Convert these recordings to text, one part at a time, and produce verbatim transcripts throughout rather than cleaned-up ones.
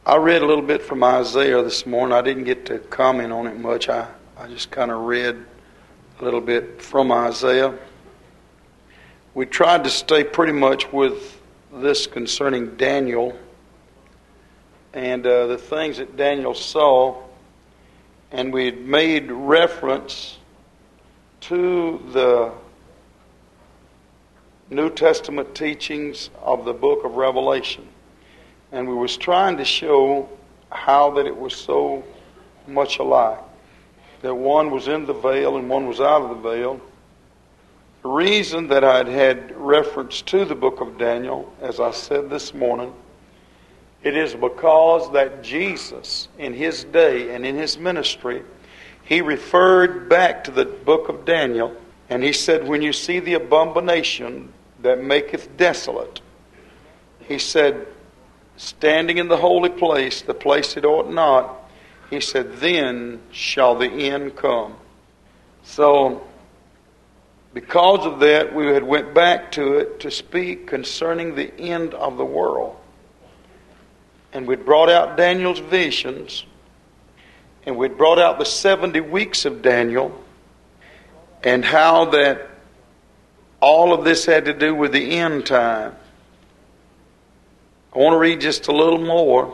I read a little bit from Isaiah this morning. I didn't get to comment on it much. I, I just kind of read a little bit from Isaiah. We tried to stay pretty much with this concerning Daniel and uh, the things that Daniel saw. And we had made reference to the New Testament teachings of the book of Revelation. And we was trying to show how that it was so much alike. That one was in the veil and one was out of the veil. The reason that I'd had reference to the book of Daniel, as I said this morning, it is because that Jesus, in His day and in His ministry, He referred back to the book of Daniel, and He said, when you see the abomination that maketh desolate, He said, standing in the holy place, the place it ought not, He said, then shall the end come. So, because of that, we had went back to it to speak concerning the end of the world. And we'd brought out Daniel's visions, and we'd brought out the seventy weeks of Daniel, and how that all of this had to do with the end time. I want to read just a little more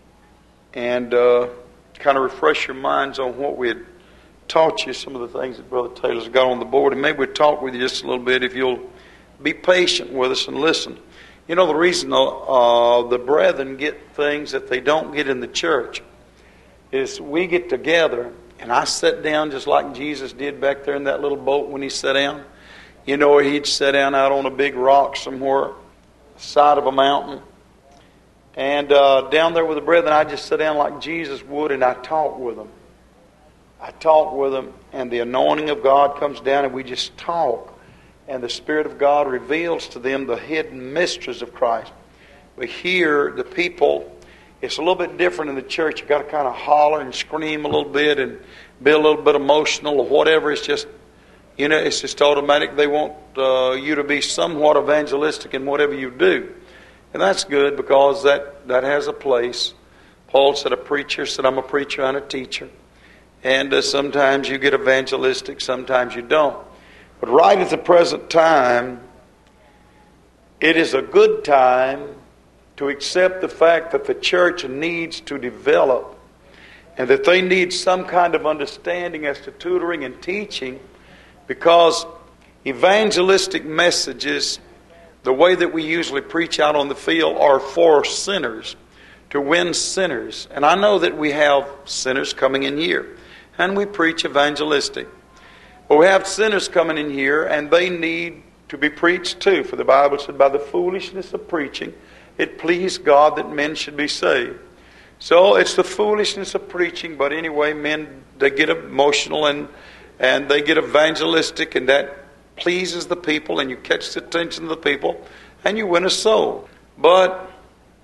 and uh, kind of refresh your minds on what we had taught you, some of the things that Brother Taylor's got on the board. And maybe we'll talk with you just a little bit if you'll be patient with us and listen. You know, the reason uh, the brethren get things that they don't get in the church is we get together, and I sit down just like Jesus did back there in that little boat when He sat down. You know, He'd sit down out on a big rock somewhere, side of a mountain. And uh, down there with the brethren, I just sit down like Jesus would, and I talk with them. I talk with them, and the anointing of God comes down, and we just talk. And the Spirit of God reveals to them the hidden mysteries of Christ. But here, the people, it's a little bit different in the church. You've got to kind of holler and scream a little bit and be a little bit emotional or whatever. It's just, you know, it's just automatic. They want uh, you to be somewhat evangelistic in whatever you do. And that's good because that, that has a place. Paul said a preacher said, I'm a preacher and a teacher. And uh, sometimes you get evangelistic, sometimes you don't. But right at the present time, it is a good time to accept the fact that the church needs to develop and that they need some kind of understanding as to tutoring and teaching, because evangelistic messages, the way that we usually preach out on the field, are for sinners, to win sinners. And I know that we have sinners coming in here, and we preach evangelistic. But we have sinners coming in here, and they need to be preached too. For the Bible said, by the foolishness of preaching, it pleased God that men should be saved. So it's the foolishness of preaching, but anyway, men, they get emotional and, and they get evangelistic, and that pleases the people, and you catch the attention of the people, and you win a soul. But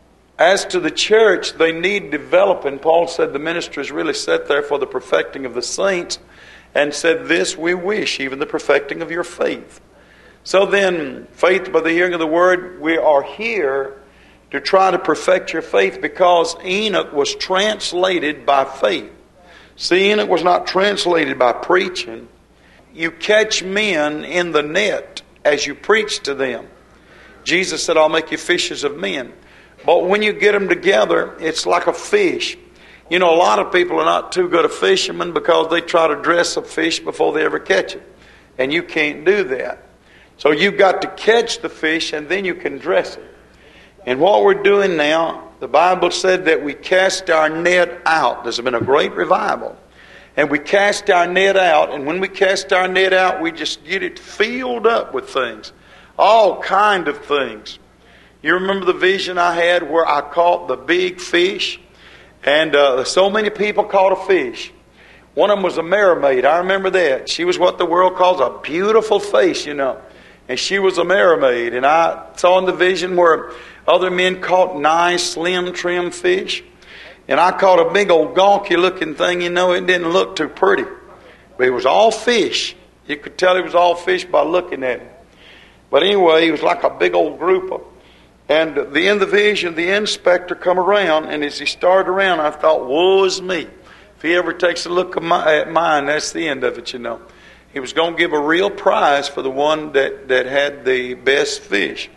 as to the church, they need developing. Paul said the ministry is really set there for the perfecting of the saints, and said this, we wish, even the perfecting of your faith. So then, faith by the hearing of the word, we are here to try to perfect your faith, because Enoch was translated by faith. See, Enoch was not translated by preaching. You catch men in the net as you preach to them. Jesus said, I'll make you fishers of men. But when you get them together, it's like a fish. You know, a lot of people are not too good a fishermen because they try to dress a fish before they ever catch it. And you can't do that. So you've got to catch the fish and then you can dress it. And what we're doing now, the Bible said that we cast our net out. There's been a great revival. And we cast our net out, and when we cast our net out, we just get it filled up with things. All kind of things. You remember the vision I had where I caught the big fish? And uh, so many people caught a fish. One of them was a mermaid. I remember that. She was what the world calls a beautiful face, you know. And she was a mermaid. And I saw in the vision where other men caught nice, slim, trim fish. And I caught a big old gonky looking thing, you know. It didn't look too pretty. But it was all fish. You could tell it was all fish by looking at it. But anyway, it was like a big old group of And the in the vision, the inspector come around, and as he started around, I thought, woe is me. If he ever takes a look at, my, at mine, that's the end of it, you know. He was going to give a real prize for the one that, that had the best fish.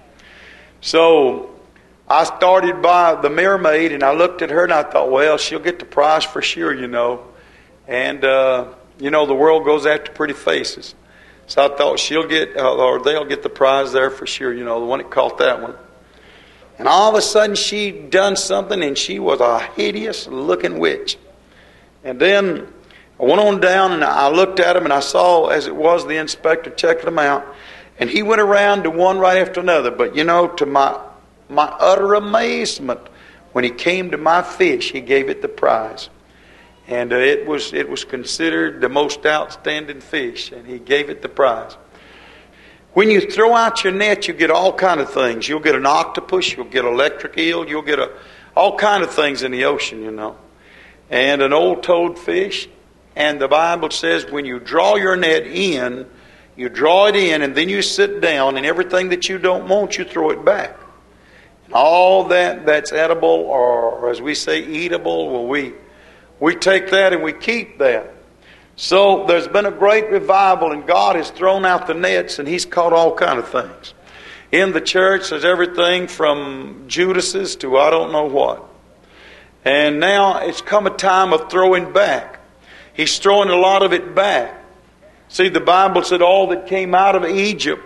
So I started by the mermaid, and I looked at her, and I thought, well, she'll get the prize for sure, you know. And, uh, you know, the world goes after pretty faces. So I thought she'll get, uh, or they'll get the prize there for sure, you know, the one that caught that one. And all of a sudden she done something, and she was a hideous looking witch. And then I went on down and I looked at him, and I saw, as it was, the inspector checking them out. And he went around to one right after another. But you know, to my my utter amazement, when he came to my fish, he gave it the prize. And uh, it was it was considered the most outstanding fish, and he gave it the prize. When you throw out your net, you get all kind of things. You'll get an octopus, you'll get an electric eel, you'll get a, all kind of things in the ocean, you know. And an old toadfish. And the Bible says when you draw your net in, you draw it in, and then you sit down, and everything that you don't want, you throw it back. And all that that's edible, or, or as we say, eatable, well, we, we take that and we keep that. So there's been a great revival, and God has thrown out the nets, and He's caught all kind of things. In the church, there's everything from Judases to I don't know what. And now it's come a time of throwing back. He's throwing a lot of it back. See, the Bible said all that came out of Egypt,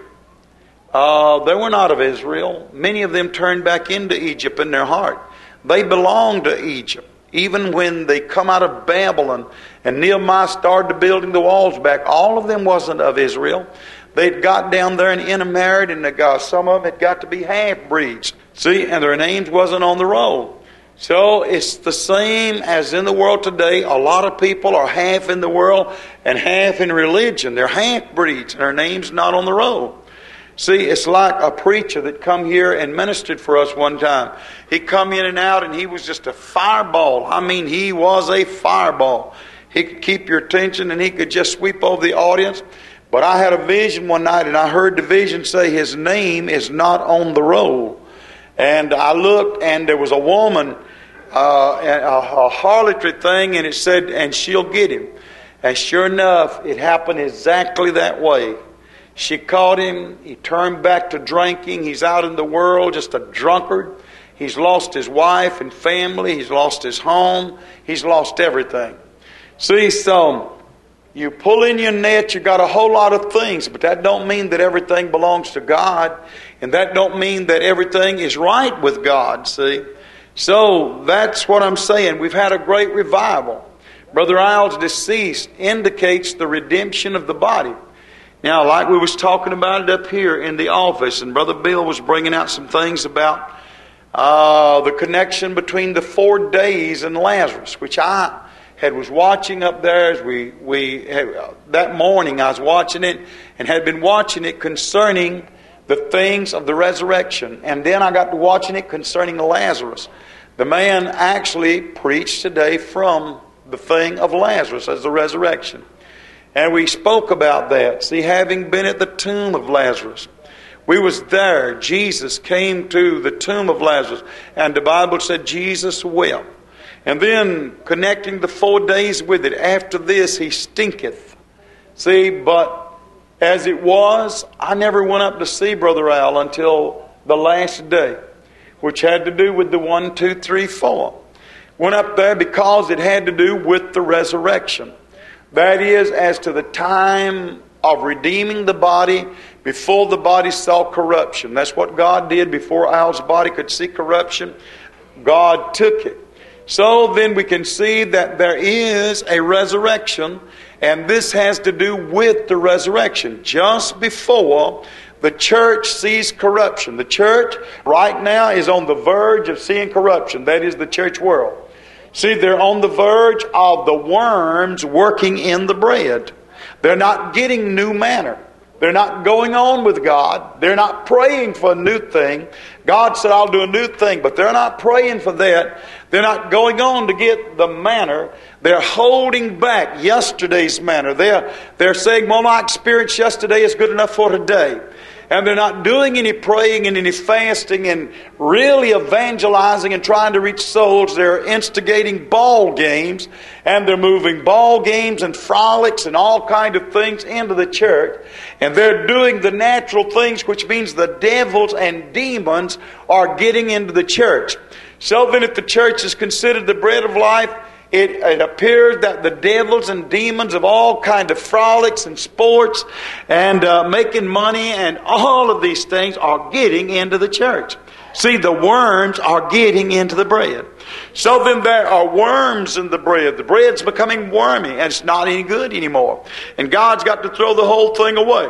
uh, they were not of Israel. Many of them turned back into Egypt in their heart. They belonged to Egypt. Even when they come out of Babylon and Nehemiah started building the walls back, all of them wasn't of Israel. They'd got down there and intermarried, and they got, some of them had got to be half-breeds. See, and their names wasn't on the roll. So it's the same as in the world today. A lot of people are half in the world and half in religion. They're half-breeds, and their name's not on the roll. See, it's like a preacher that come here and ministered for us one time. He come in and out, and he was just a fireball. I mean, he was a fireball. He could keep your attention, and he could just sweep over the audience. But I had a vision one night, and I heard the vision say his name is not on the roll. And I looked, and there was a woman, uh, a, a harlotry thing, and it said, and she'll get him. And sure enough, it happened exactly that way. She caught him. He turned back to drinking. He's out in the world, just a drunkard. He's lost his wife and family. He's lost his home. He's lost everything. See, so you pull in your net, you got a whole lot of things, but that don't mean that everything belongs to God, and that don't mean that everything is right with God, see. So that's what I'm saying. We've had a great revival. Brother Isles' decease indicates the redemption of the body. Now, like we was talking about it up here in the office, and Brother Bill was bringing out some things about uh, the connection between the four days and Lazarus, which I had was watching up there as we we had, uh, that morning. I was watching it and had been watching it concerning the things of the resurrection, and then I got to watching it concerning Lazarus. The man actually preached today from the thing of Lazarus as the resurrection. And we spoke about that. See, having been at the tomb of Lazarus, we was there. Jesus came to the tomb of Lazarus, and the Bible said Jesus wept. And then connecting the four days with it, after this he stinketh. See, but as it was, I never went up to see Brother Al until the last day, which had to do with the one, two, three, four. Went up there because it had to do with the resurrection. That is, as to the time of redeeming the body before the body saw corruption. That's what God did before Al's body could see corruption. God took it. So then we can see that there is a resurrection, and this has to do with the resurrection. Just before the church sees corruption. The church right now is on the verge of seeing corruption. That is the church world. See, they're on the verge of the worms working in the bread. They're not getting new manna. They're not going on with God. They're not praying for a new thing. God said, I'll do a new thing, but they're not praying for that. They're not going on to get the manna. They're holding back yesterday's manna. They're, they're saying, well, my experience yesterday is good enough for today. and they're not doing any praying and any fasting and really evangelizing and trying to reach souls. They're instigating ball games, and they're moving ball games and frolics and all kind of things into the church. And they're doing the natural things, which means the devils and demons are getting into the church. So then if the church is considered the bread of life, It, it appears that the devils and demons of all kind of frolics and sports and uh, making money and all of these things are getting into the church. See, the worms are getting into the bread. So then there are worms in the bread. The bread's becoming wormy and it's not any good anymore. And God's got to throw the whole thing away.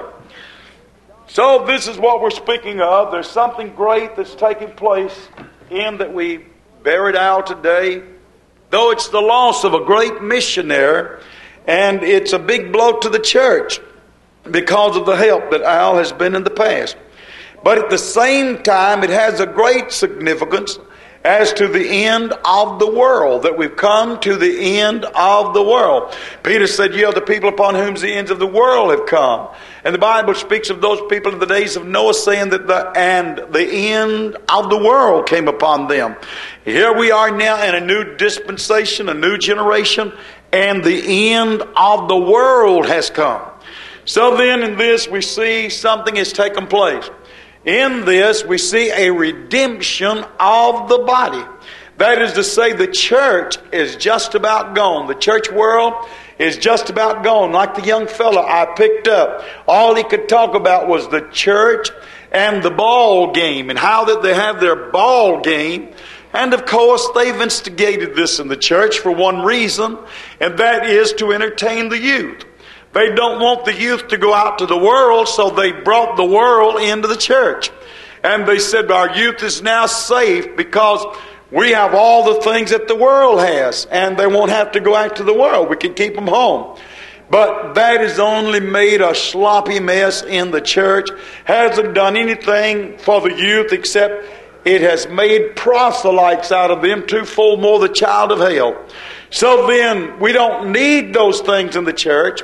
So this is what we're speaking of. There's something great that's taking place in that we buried out today. Though it's the loss of a great missionary, and it's a big blow to the church because of the help that Al has been in the past. But at the same time, it has a great significance as to the end of the world, that we've come to the end of the world. Peter said, "Ye are the people upon whom the ends of the world have come." And the Bible speaks of those people in the days of Noah, saying that the and the end of the world came upon them. Here we are now in a new dispensation, a new generation, and the end of the world has come. So then in this we see something has taken place. In this we see a redemption of the body. That is to say, the church is just about gone. The church world is just about gone. Like the young fellow I picked up, all he could talk about was the church and the ball game and how that they have their ball game. And of course, they've instigated this in the church for one reason, and that is to entertain the youth. They don't want the youth to go out to the world, so they brought the world into the church. And they said, our youth is now safe because we have all the things that the world has, and they won't have to go out to the world. We can keep them home. But that has only made a sloppy mess in the church. Hasn't done anything for the youth except it has made proselytes out of them, twofold more the child of hell. So then, we don't need those things in the church.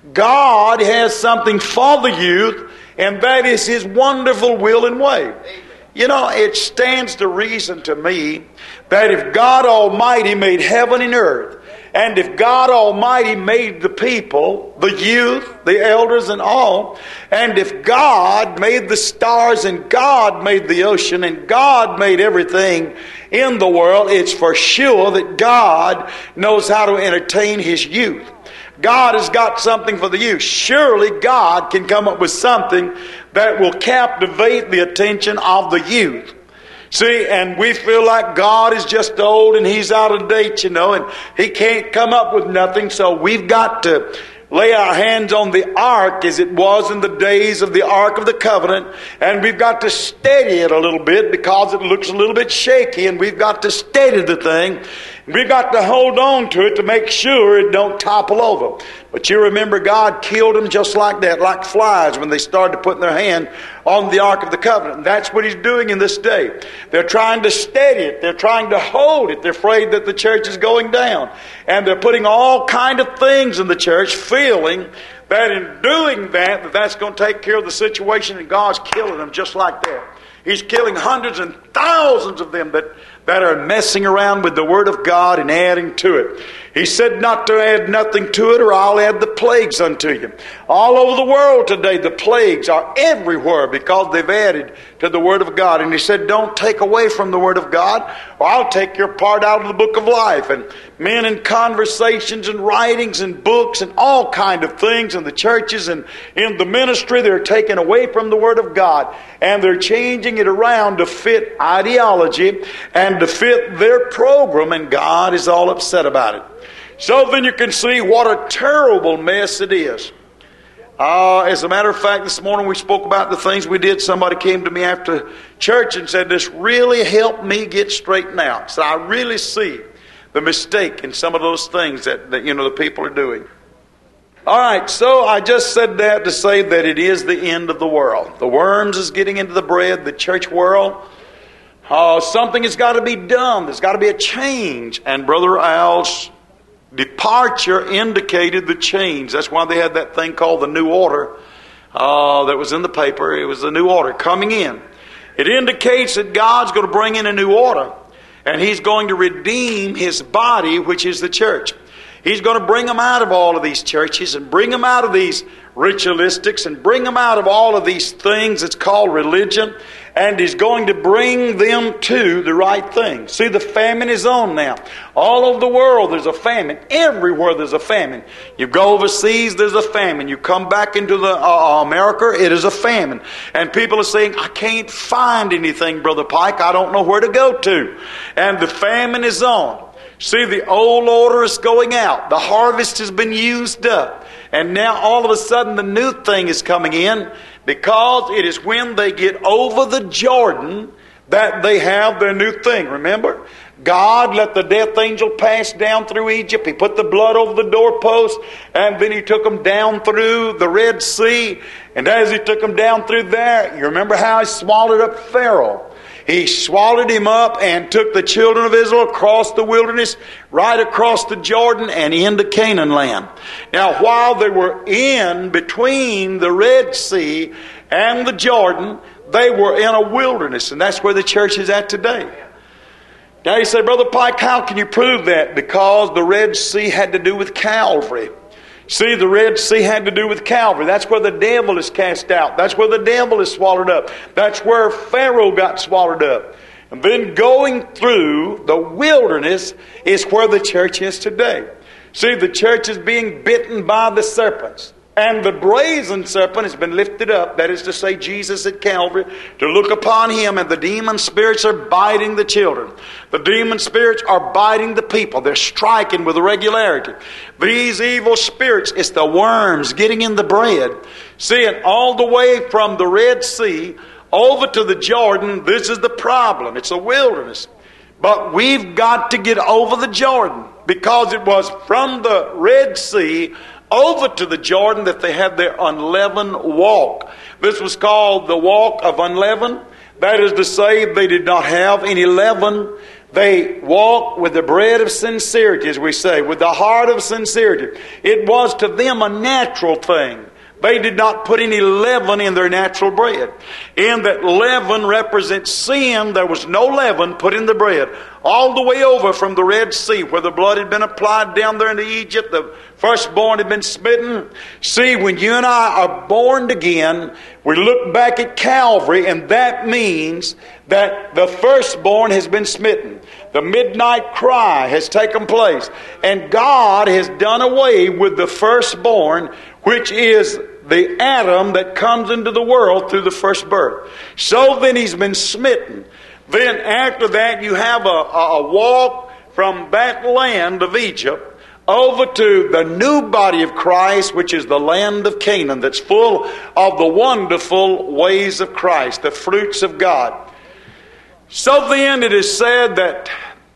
God has something for the youth, and that is His wonderful will and way. You know, it stands to reason to me that if God Almighty made heaven and earth, and if God Almighty made the people, the youth, the elders and all, and if God made the stars and God made the ocean and God made everything in the world, it's for sure that God knows how to entertain His youth. God has got something for the youth. Surely God can come up with something that will captivate the attention of the youth. See, and we feel like God is just old and He's out of date, you know, and He can't come up with nothing. So we've got to lay our hands on the ark as it was in the days of the Ark of the Covenant. And we've got to steady it a little bit because it looks a little bit shaky, and we've got to steady the thing. We've got to hold on to it to make sure it don't topple over. But you remember God killed them just like that, like flies when they started putting their hand on the Ark of the Covenant. And that's what He's doing in this day. They're trying to steady it. They're trying to hold it. They're afraid that the church is going down. And they're putting all kind of things in the church, feeling that in doing that, that that's going to take care of the situation, and God's killing them just like that. He's killing hundreds and thousands of them that, that are messing around with the Word of God and adding to it. He said not to add nothing to it, or I'll add the plagues unto you. All over the world today, the plagues are everywhere because they've added to the Word of God. And He said, don't take away from the Word of God, or I'll take your part out of the book of life. And men in conversations and writings and books and all kind of things in the churches and in the ministry, they're taking away from the Word of God. And they're changing it around to fit ideology and to fit their program, and God is all upset about it. So then you can see what a terrible mess it is. Uh, as a matter of fact, this morning we spoke about the things we did. Somebody came to me after church and said, this really helped me get straightened out. So I really see the mistake in some of those things that, that you know the people are doing. All right, so I just said that to say that it is the end of the world. The worms is getting into the bread, the church world. Uh, something has got to be done. There's got to be a change. And Brother Al's departure indicated the change. That's why they had that thing called the New Order. uh, that was in the paper. It was a new order coming in. It indicates that God's going to bring in a new order, and He's going to redeem His body, which is the church. He's going to bring them out of all of these churches and bring them out of these ritualistics and bring them out of all of these things that's called religion, and He's going to bring them to the right thing. See, the famine is on now. All over the world there's a famine. Everywhere there's a famine. You go overseas, there's a famine. You come back into the uh, America, it is a famine. And people are saying, I can't find anything, Brother Pike. I don't know where to go to. And the famine is on. See, the old order is going out. The harvest has been used up. And now all of a sudden the new thing is coming in, because it is when they get over the Jordan that they have their new thing. Remember? God let the death angel pass down through Egypt. He put the blood over the doorpost, and then He took them down through the Red Sea. And as He took them down through there, you remember how He swallowed up Pharaoh. He swallowed him up and took the children of Israel across the wilderness, right across the Jordan and into Canaan land. Now, while they were in between the Red Sea and the Jordan, they were in a wilderness, and that's where the church is at today. Now you say, Brother Pike, how can you prove that? Because the Red Sea had to do with Calvary. See, the Red Sea had to do with Calvary. That's where the devil is cast out. That's where the devil is swallowed up. That's where Pharaoh got swallowed up. And then going through the wilderness is where the church is today. See, the church is being bitten by the serpents. And the brazen serpent has been lifted up, that is to say Jesus at Calvary, to look upon Him, and the demon spirits are biting the children. The demon spirits are biting the people. They're striking with regularity. These evil spirits, it's the worms getting in the bread. See, and all the way from the Red Sea over to the Jordan, this is the problem. It's a wilderness. But we've got to get over the Jordan, because it was from the Red Sea over to the Jordan that they had their unleavened walk. This was called the walk of unleavened. That is to say, they did not have any leaven. They walked with the bread of sincerity, as we say, with the heart of sincerity. It was to them a natural thing. They did not put any leaven in their natural bread. In that leaven represents sin, there was no leaven put in the bread. All the way over from the Red Sea, where the blood had been applied down there into Egypt, the firstborn had been smitten. See, when you and I are born again, we look back at Calvary, and that means that the firstborn has been smitten. The midnight cry has taken place. And God has done away with the firstborn, which is the Adam that comes into the world through the first birth. So then He's been smitten. Then after that you have a, a walk from that land of Egypt over to the new body of Christ, which is the land of Canaan, that's full of the wonderful ways of Christ, the fruits of God. So then it is said that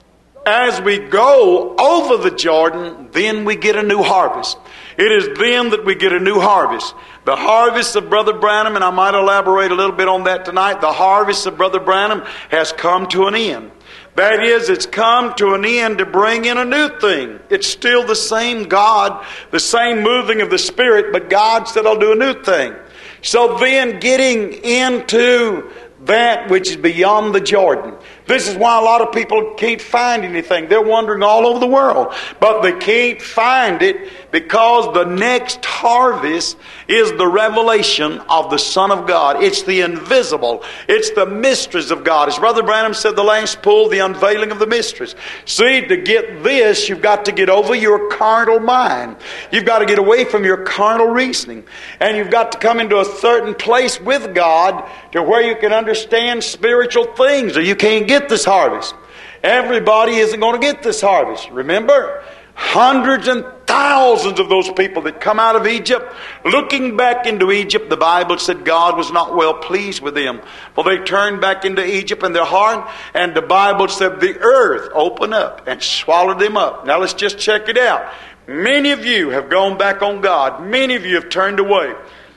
as we go over the Jordan, then we get a new harvest. It is then that we get a new harvest. The harvest of Brother Branham, and I might elaborate a little bit on that tonight, the harvest of Brother Branham has come to an end. That is, it's come to an end to bring in a new thing. It's still the same God, the same moving of the Spirit, but God said, I'll do a new thing. So then getting into that which is beyond the Jordan. This is why a lot of people can't find anything. They're wandering all over the world, but they can't find it because the next harvest is the revelation of the Son of God. It's the invisible. It's the mysteries of God. As Brother Branham said, the last pull, the unveiling of the mysteries. See, to get this, you've got to get over your carnal mind. You've got to get away from your carnal reasoning. And you've got to come into a certain place with God to where you can understand spiritual things, or you can't get this harvest. Everybody isn't going to get this harvest. Remember, hundreds and thousands of those people that come out of Egypt, looking back into Egypt, the Bible said God was not well pleased with them. For they turned back into Egypt in their heart, and the Bible said the earth opened up and swallowed them up. Now let's just check it out. Many of you have gone back on God. Many of you have turned away.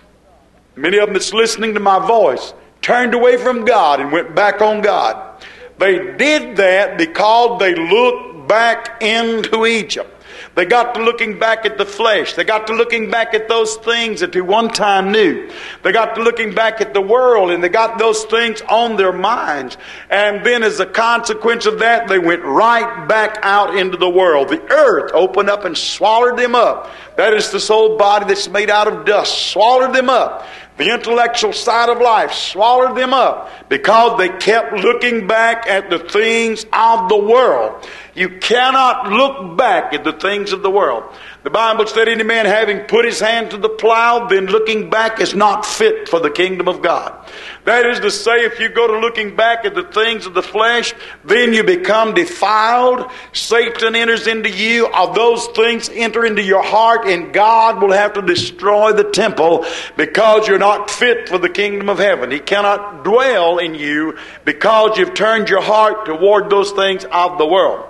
Many of them that's listening to my voice turned away from God and went back on God. They did that because they looked back into Egypt. They got to looking back at the flesh. They got to looking back at those things that they one time knew. They got to looking back at the world, and they got those things on their minds. And then as a consequence of that, they went right back out into the world. The earth opened up and swallowed them up. That is this old body that's made out of dust. Swallowed them up. The intellectual side of life swallowed them up because they kept looking back at the things of the world. You cannot look back at the things of the world. The Bible said, any man having put his hand to the plow, then looking back is not fit for the kingdom of God. That is to say, if you go to looking back at the things of the flesh, then you become defiled. Satan enters into you. Of those things enter into your heart, and God will have to destroy the temple because you're not fit for the kingdom of heaven. He cannot dwell in you because you've turned your heart toward those things of the world.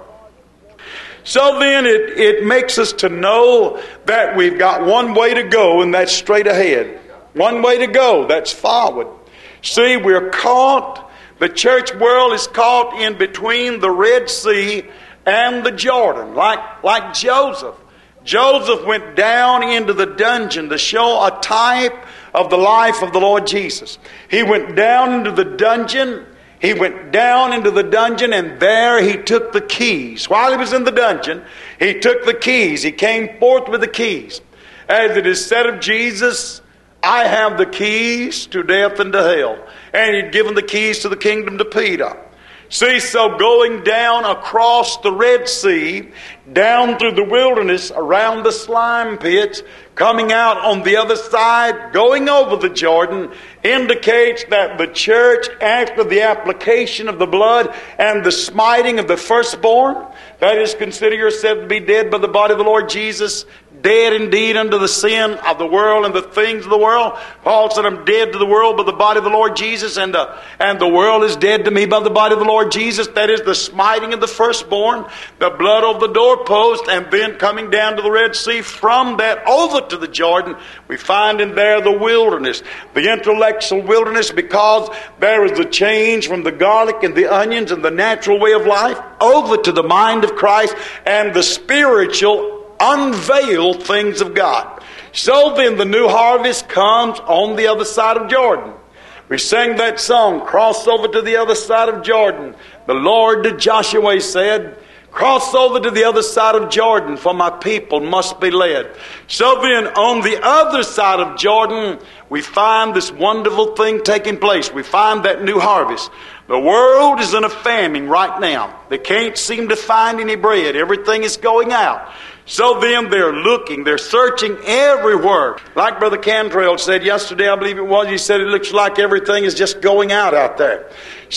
So then it, it makes us to know that we've got one way to go, and that's straight ahead. One way to go, that's forward. See, we're caught, the church world is caught in between the Red Sea and the Jordan, like, like Joseph. Joseph went down into the dungeon to show a type of the life of the Lord Jesus. He went down into the dungeon. He went down into the dungeon, and there he took the keys. While he was in the dungeon, he took the keys. He came forth with the keys. As it is said of Jesus, I have the keys to death and to hell. And he'd given the keys to the kingdom to Peter. See, so going down across the Red Sea, down through the wilderness, around the slime pits, coming out on the other side, going over the Jordan, indicates that the church, after the application of the blood and the smiting of the firstborn, that is, consider yourself to be dead by the body of the Lord Jesus, dead indeed unto the sin of the world and the things of the world. Paul said, I'm dead to the world by the body of the Lord Jesus, and the, and the world is dead to me by the body of the Lord Jesus. That is the smiting of the firstborn, the blood over the doorpost, and then coming down to the Red Sea. From that over to the Jordan, we find in there the wilderness, the intellectual wilderness, because there is the change from the garlic and the onions and the natural way of life over to the mind of Christ and the spiritual unveiled things of God. So then the new harvest comes on the other side of Jordan. We sang that song, cross over to the other side of Jordan. The Lord to Joshua said, cross over to the other side of Jordan, for my people must be led. So then on the other side of Jordan, we find this wonderful thing taking place. We find that new harvest. The world is in a famine right now. They can't seem to find any bread. Everything is going out. So then they're looking, they're searching everywhere. Like Brother Cantrell said yesterday, I believe it was, he said it looks like everything is just going out out there.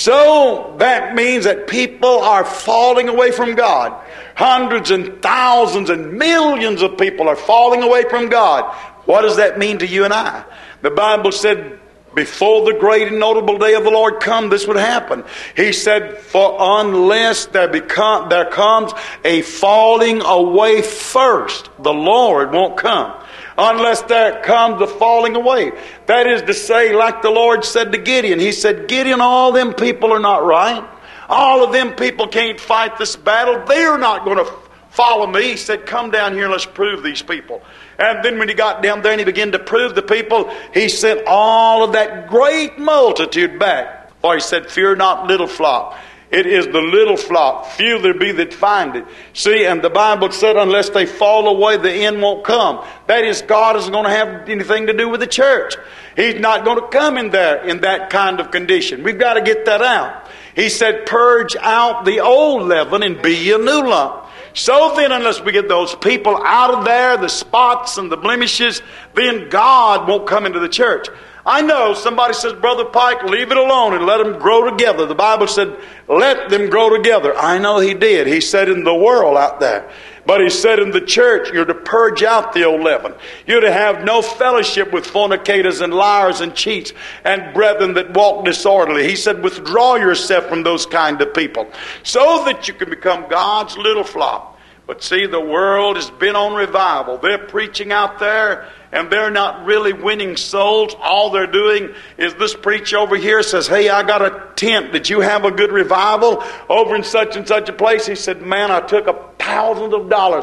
So that means that people are falling away from God. Hundreds and thousands and millions of people are falling away from God. What does that mean to you and I? The Bible said, before the great and notable day of the Lord come, this would happen. He said, for unless there become there comes a falling away first, the Lord won't come. Unless there comes a falling away. That is to say, like the Lord said to Gideon, He said, Gideon, all them people are not right. All of them people can't fight this battle. They're not going to follow me. He said, come down here and let's prove these people. And then when he got down there and he began to prove the people, he sent all of that great multitude back. For he said, fear not, little flock. It is the little flock. Few there be that find it. See, and the Bible said, unless they fall away, the end won't come. That is, God isn't going to have anything to do with the church. He's not going to come in there in that kind of condition. We've got to get that out. He said, purge out the old leaven and be a new lump. So then, unless we get those people out of there, the spots and the blemishes, then God won't come into the church. I know somebody says, Brother Pike, leave it alone and let them grow together. The Bible said, let them grow together. I know He did. He said in the world out there. But He said in the church, you're to purge out the old leaven. You're to have no fellowship with fornicators and liars and cheats and brethren that walk disorderly. He said, withdraw yourself from those kind of people so that you can become God's little flock. But see, the world has been on revival. They're preaching out there, and they're not really winning souls. All they're doing is this preacher over here says, hey, I got a tent. Did you have a good revival over in such and such a place? He said, man, I took a thousands of dollars.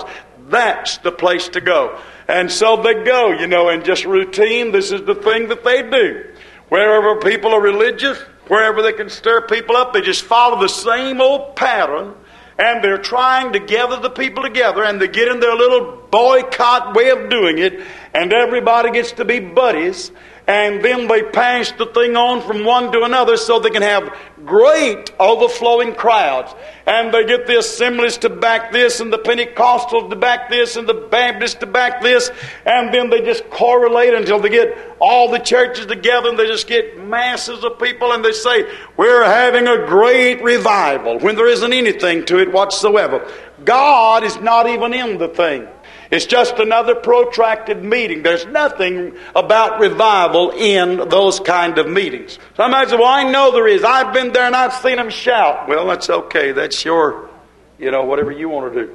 That's the place to go. And so they go, you know, in just routine. This is the thing that they do. Wherever people are religious, wherever they can stir people up, they just follow the same old pattern. And they're trying to gather the people together, and they get in their little boycott way of doing it, and everybody gets to be buddies, and then they pass the thing on from one to another so they can have great overflowing crowds. And they get the assemblies to back this, and the Pentecostals to back this, and the Baptists to back this, and then they just correlate until they get all the churches together, and they just get masses of people, and they say, we're having a great revival, when there isn't anything to it whatsoever. God is not even in the thing. It's just another protracted meeting. There's nothing about revival in those kind of meetings. Somebody says, well, I know there is. I've been there and I've seen them shout. Well, that's okay. That's your, you know, whatever you want to do.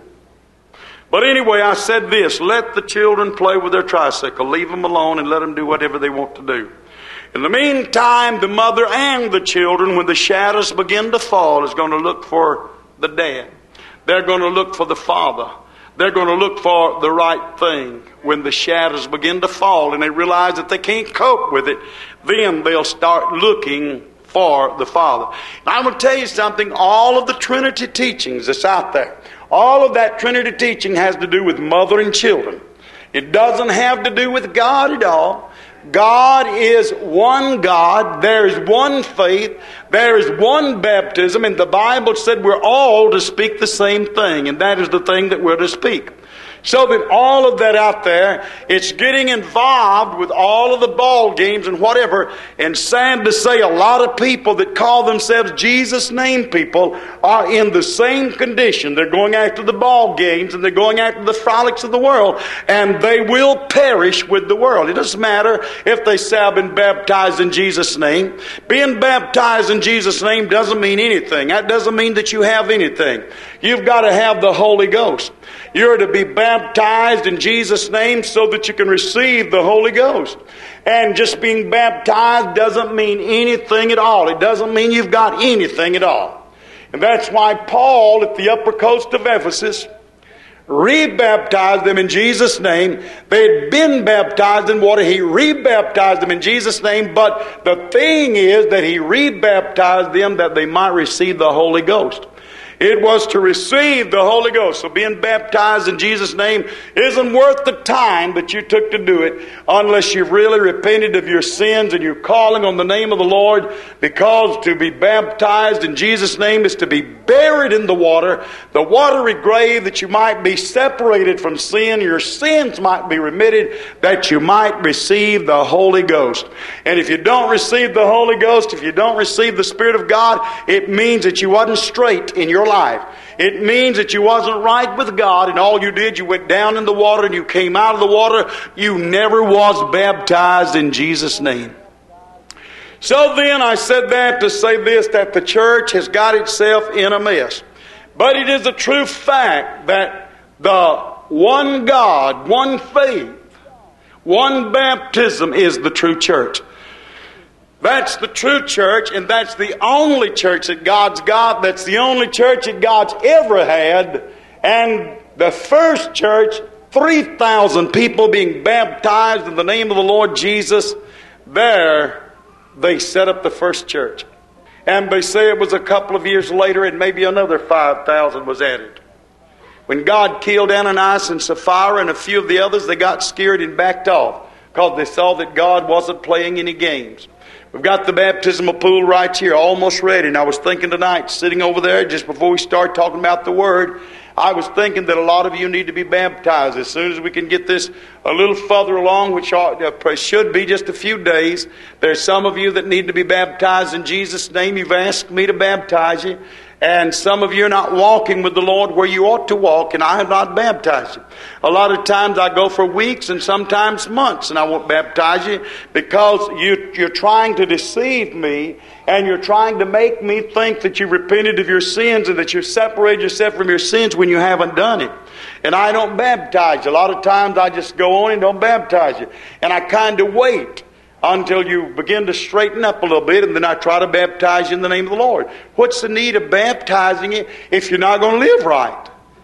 But anyway, I said this. Let the children play with their tricycle. Leave them alone and let them do whatever they want to do. In the meantime, the mother and the children, when the shadows begin to fall, is going to look for the dad. They're going to look for the father. They're going to look for the right thing. When the shadows begin to fall and they realize that they can't cope with it, then they'll start looking for the Father. Now, I'm going to tell you something. All of the Trinity teachings that's out there, all of that Trinity teaching has to do with mother and children. It doesn't have to do with God at all. God is one God. There is one faith. There is one baptism. And the Bible said we're all to speak the same thing. And that is the thing that we're to speak. So that all of that out there, it's getting involved with all of the ball games and whatever. And sad to say, a lot of people that call themselves Jesus name people are in the same condition. They're going after the ball games and they're going after the frolics of the world. And they will perish with the world. It doesn't matter if they say I've been baptized in Jesus' name. Being baptized in Jesus' name doesn't mean anything. That doesn't mean that you have anything. You've got to have the Holy Ghost. You're to be baptized in Jesus' name so that you can receive the Holy Ghost. And just being baptized doesn't mean anything at all. It doesn't mean you've got anything at all. And that's why Paul at the upper coast of Ephesus rebaptized them in Jesus' name. They had been baptized in water. He rebaptized them in Jesus' name. But the thing is that he rebaptized them that they might receive the Holy Ghost. It was to receive the Holy Ghost. So being baptized in Jesus' name isn't worth the time that you took to do it unless you've really repented of your sins and you're calling on the name of the Lord, because to be baptized in Jesus' name is to be buried in the water, the watery grave, that you might be separated from sin, your sins might be remitted, that you might receive the Holy Ghost. And if you don't receive the Holy Ghost, if you don't receive the Spirit of God, it means that you wasn't straight in your life. It means that you wasn't right with God, and all you did, you went down in the water and you came out of the water. You never was baptized in Jesus' name. So then I said that to say this, that the church has got itself in a mess. But it is a true fact that the one God, one faith, one baptism is the true church. That's the true church, and that's the only church that God's got. That's the only church that God's ever had. And the first church, three thousand people being baptized in the name of the Lord Jesus, there they set up the first church. And they say it was a couple of years later and maybe another five thousand was added. When God killed Ananias and Sapphira and a few of the others, they got scared and backed off because they saw that God wasn't playing any games. We've got the baptismal pool right here, almost ready. And I was thinking tonight, sitting over there, just before we start talking about the Word, I was thinking that a lot of you need to be baptized as soon as we can get this a little further along, which should be just a few days. There's some of you that need to be baptized in Jesus' name. You've asked me to baptize you. And some of you are not walking with the Lord where you ought to walk, and I have not baptized you. A lot of times I go for weeks and sometimes months, and I won't baptize you because you, you're trying to deceive me, and you're trying to make me think that you repented of your sins and that you separated yourself from your sins when you haven't done it. And I don't baptize you. A lot of times I just go on and don't baptize you. And I kind of wait until you begin to straighten up a little bit, and then I try to baptize you in the name of the Lord. What's the need of baptizing you if you're not going to live right?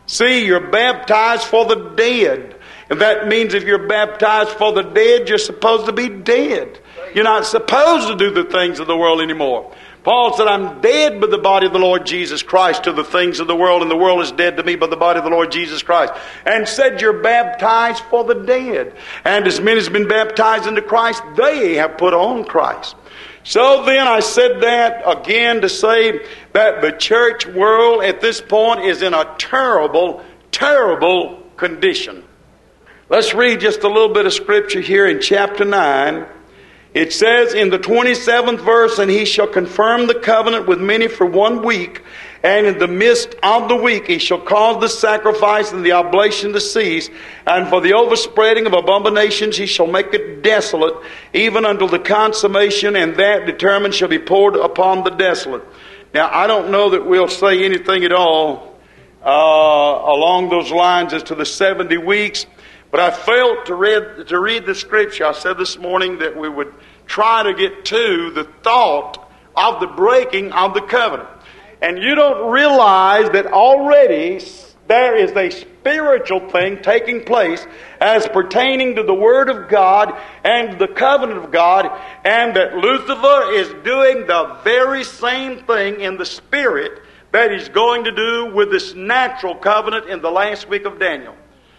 See, you're baptized for the dead. And that means if you're baptized for the dead, you're supposed to be dead. You're not supposed to do the things of the world anymore. Paul said, I'm dead by the body of the Lord Jesus Christ to the things of the world, and the world is dead to me by the body of the Lord Jesus Christ. And said you're baptized for the dead. And as many as have been baptized into Christ, they have put on Christ. So then I said that again to say that the church world at this point is in a terrible, terrible condition. Let's read just a little bit of scripture here in chapter nine. It says in the twenty-seventh verse, and he shall confirm the covenant with many for one week, and in the midst of the week he shall cause the sacrifice and the oblation to cease, and for the overspreading of abominations he shall make it desolate, even until the consummation, and that determined shall be poured upon the desolate. Now, I don't know that we'll say anything at all uh, along those lines as to the seventy weeks. But I failed to read, to read the scripture. I said this morning that we would try to get to the thought of the breaking of the covenant. And you don't realize that already there is a spiritual thing taking place as pertaining to the Word of God and the covenant of God, and that Lucifer is doing the very same thing in the spirit that he's going to do with this natural covenant in the last week of Daniel.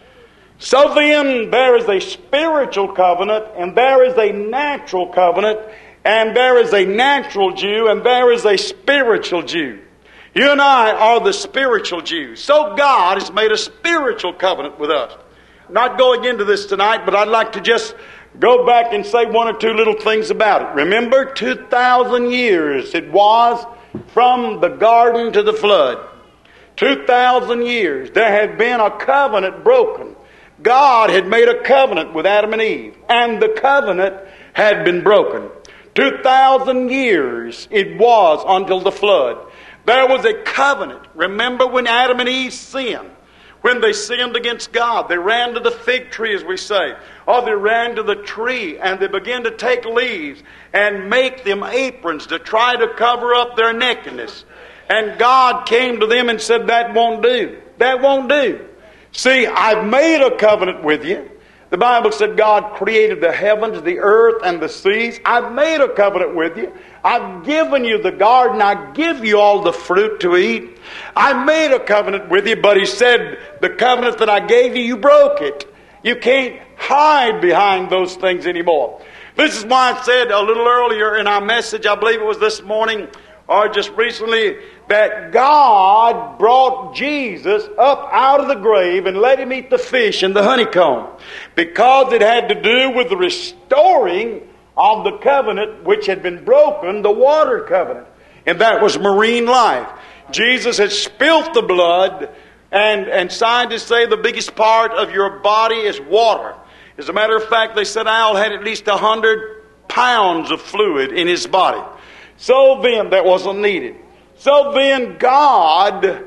So then, there is a spiritual covenant, and there is a natural covenant, and there is a natural Jew, and there is a spiritual Jew. You and I are the spiritual Jews. So God has made a spiritual covenant with us. I'm not going into this tonight, but I'd like to just go back and say one or two little things about it. Remember, two thousand years it was from the garden to the flood. two thousand years there had been a covenant broken. God had made a covenant with Adam and Eve, and the covenant had been broken. Two thousand years it was until the flood. There was a covenant. Remember when Adam and Eve sinned? When they sinned against God, they ran to the fig tree, as we say, or they ran to the tree, and they began to take leaves and make them aprons to try to cover up their nakedness. And God came to them and said, that won't do. That won't do. See, I've made a covenant with you. The Bible said God created the heavens, the earth, and the seas. I've made a covenant with you. I've given you the garden. I give you all the fruit to eat. I made a covenant with you, but he said, the covenant that I gave you, you broke it. You can't hide behind those things anymore. This is why I said a little earlier in our message, I believe it was this morning, or just recently, that God brought Jesus up out of the grave and let him eat the fish and the honeycomb, because it had to do with the restoring of the covenant which had been broken, the water covenant, and that was marine life. Jesus had spilt the blood, and, and scientists say the biggest part of your body is water. As a matter of fact, they said Al had at least one hundred pounds of fluid in his body. So then, that wasn't needed. So then, God,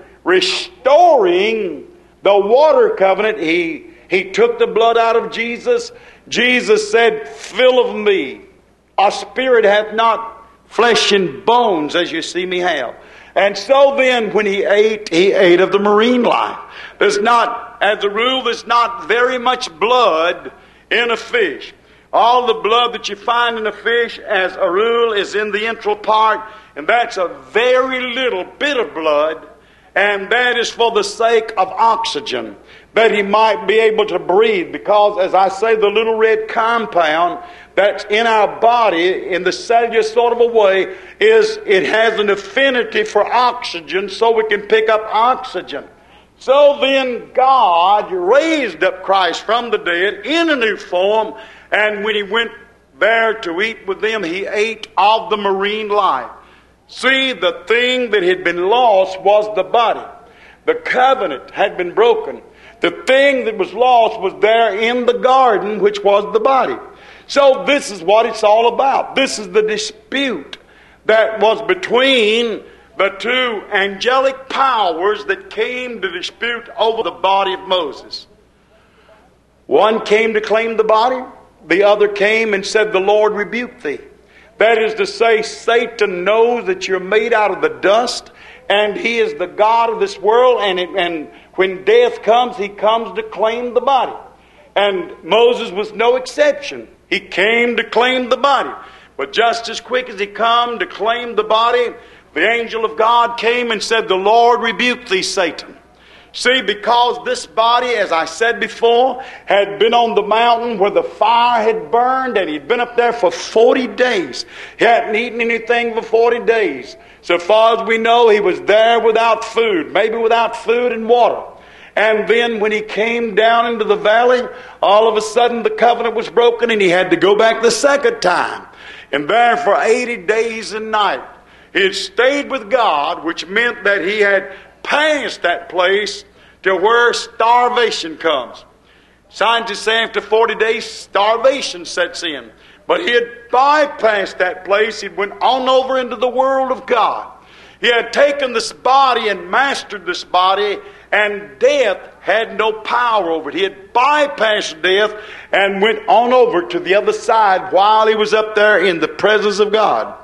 restoring the water covenant, He, he took the blood out of Jesus. Jesus said, fill of me. A spirit hath not flesh and bones as you see me have. And so then, when He ate, He ate of the marine life. There's not, as a rule, there's not very much blood in a fish. All the blood that you find in a fish, as a rule, is in the enteral part, and that's a very little bit of blood, and that is for the sake of oxygen, that he might be able to breathe, because, as I say, the little red compound that's in our body, in the cellular sort of a way, is it has an affinity for oxygen, so we can pick up oxygen. So then God raised up Christ from the dead in a new form, and when He went there to eat with them, He ate of the marine life. See, the thing that had been lost was the body. The covenant had been broken. The thing that was lost was there in the garden, which was the body. So this is what it's all about. This is the dispute that was between the two angelic powers that came to dispute over the body of Moses. One came to claim the body. The other came and said, the Lord rebuked thee. That is to say, Satan knows that you're made out of the dust, and he is the God of this world, and, it, and when death comes, he comes to claim the body. And Moses was no exception. He came to claim the body. But just as quick as he come to claim the body, the angel of God came and said, "The Lord rebuke thee, Satan." See, because this body, as I said before, had been on the mountain where the fire had burned, and he'd been up there for forty days. He hadn't eaten anything for forty days. So far as we know, he was there without food, maybe without food and water. And then when he came down into the valley, all of a sudden the covenant was broken, and he had to go back the second time. And there for eighty days and nights, he had stayed with God, which meant that he had passed that place to where starvation comes. Scientists say after forty days, starvation sets in. But he had bypassed that place. He went on over into the world of God. He had taken this body and mastered this body, and death had no power over it. He had bypassed death and went on over to the other side while he was up there in the presence of God.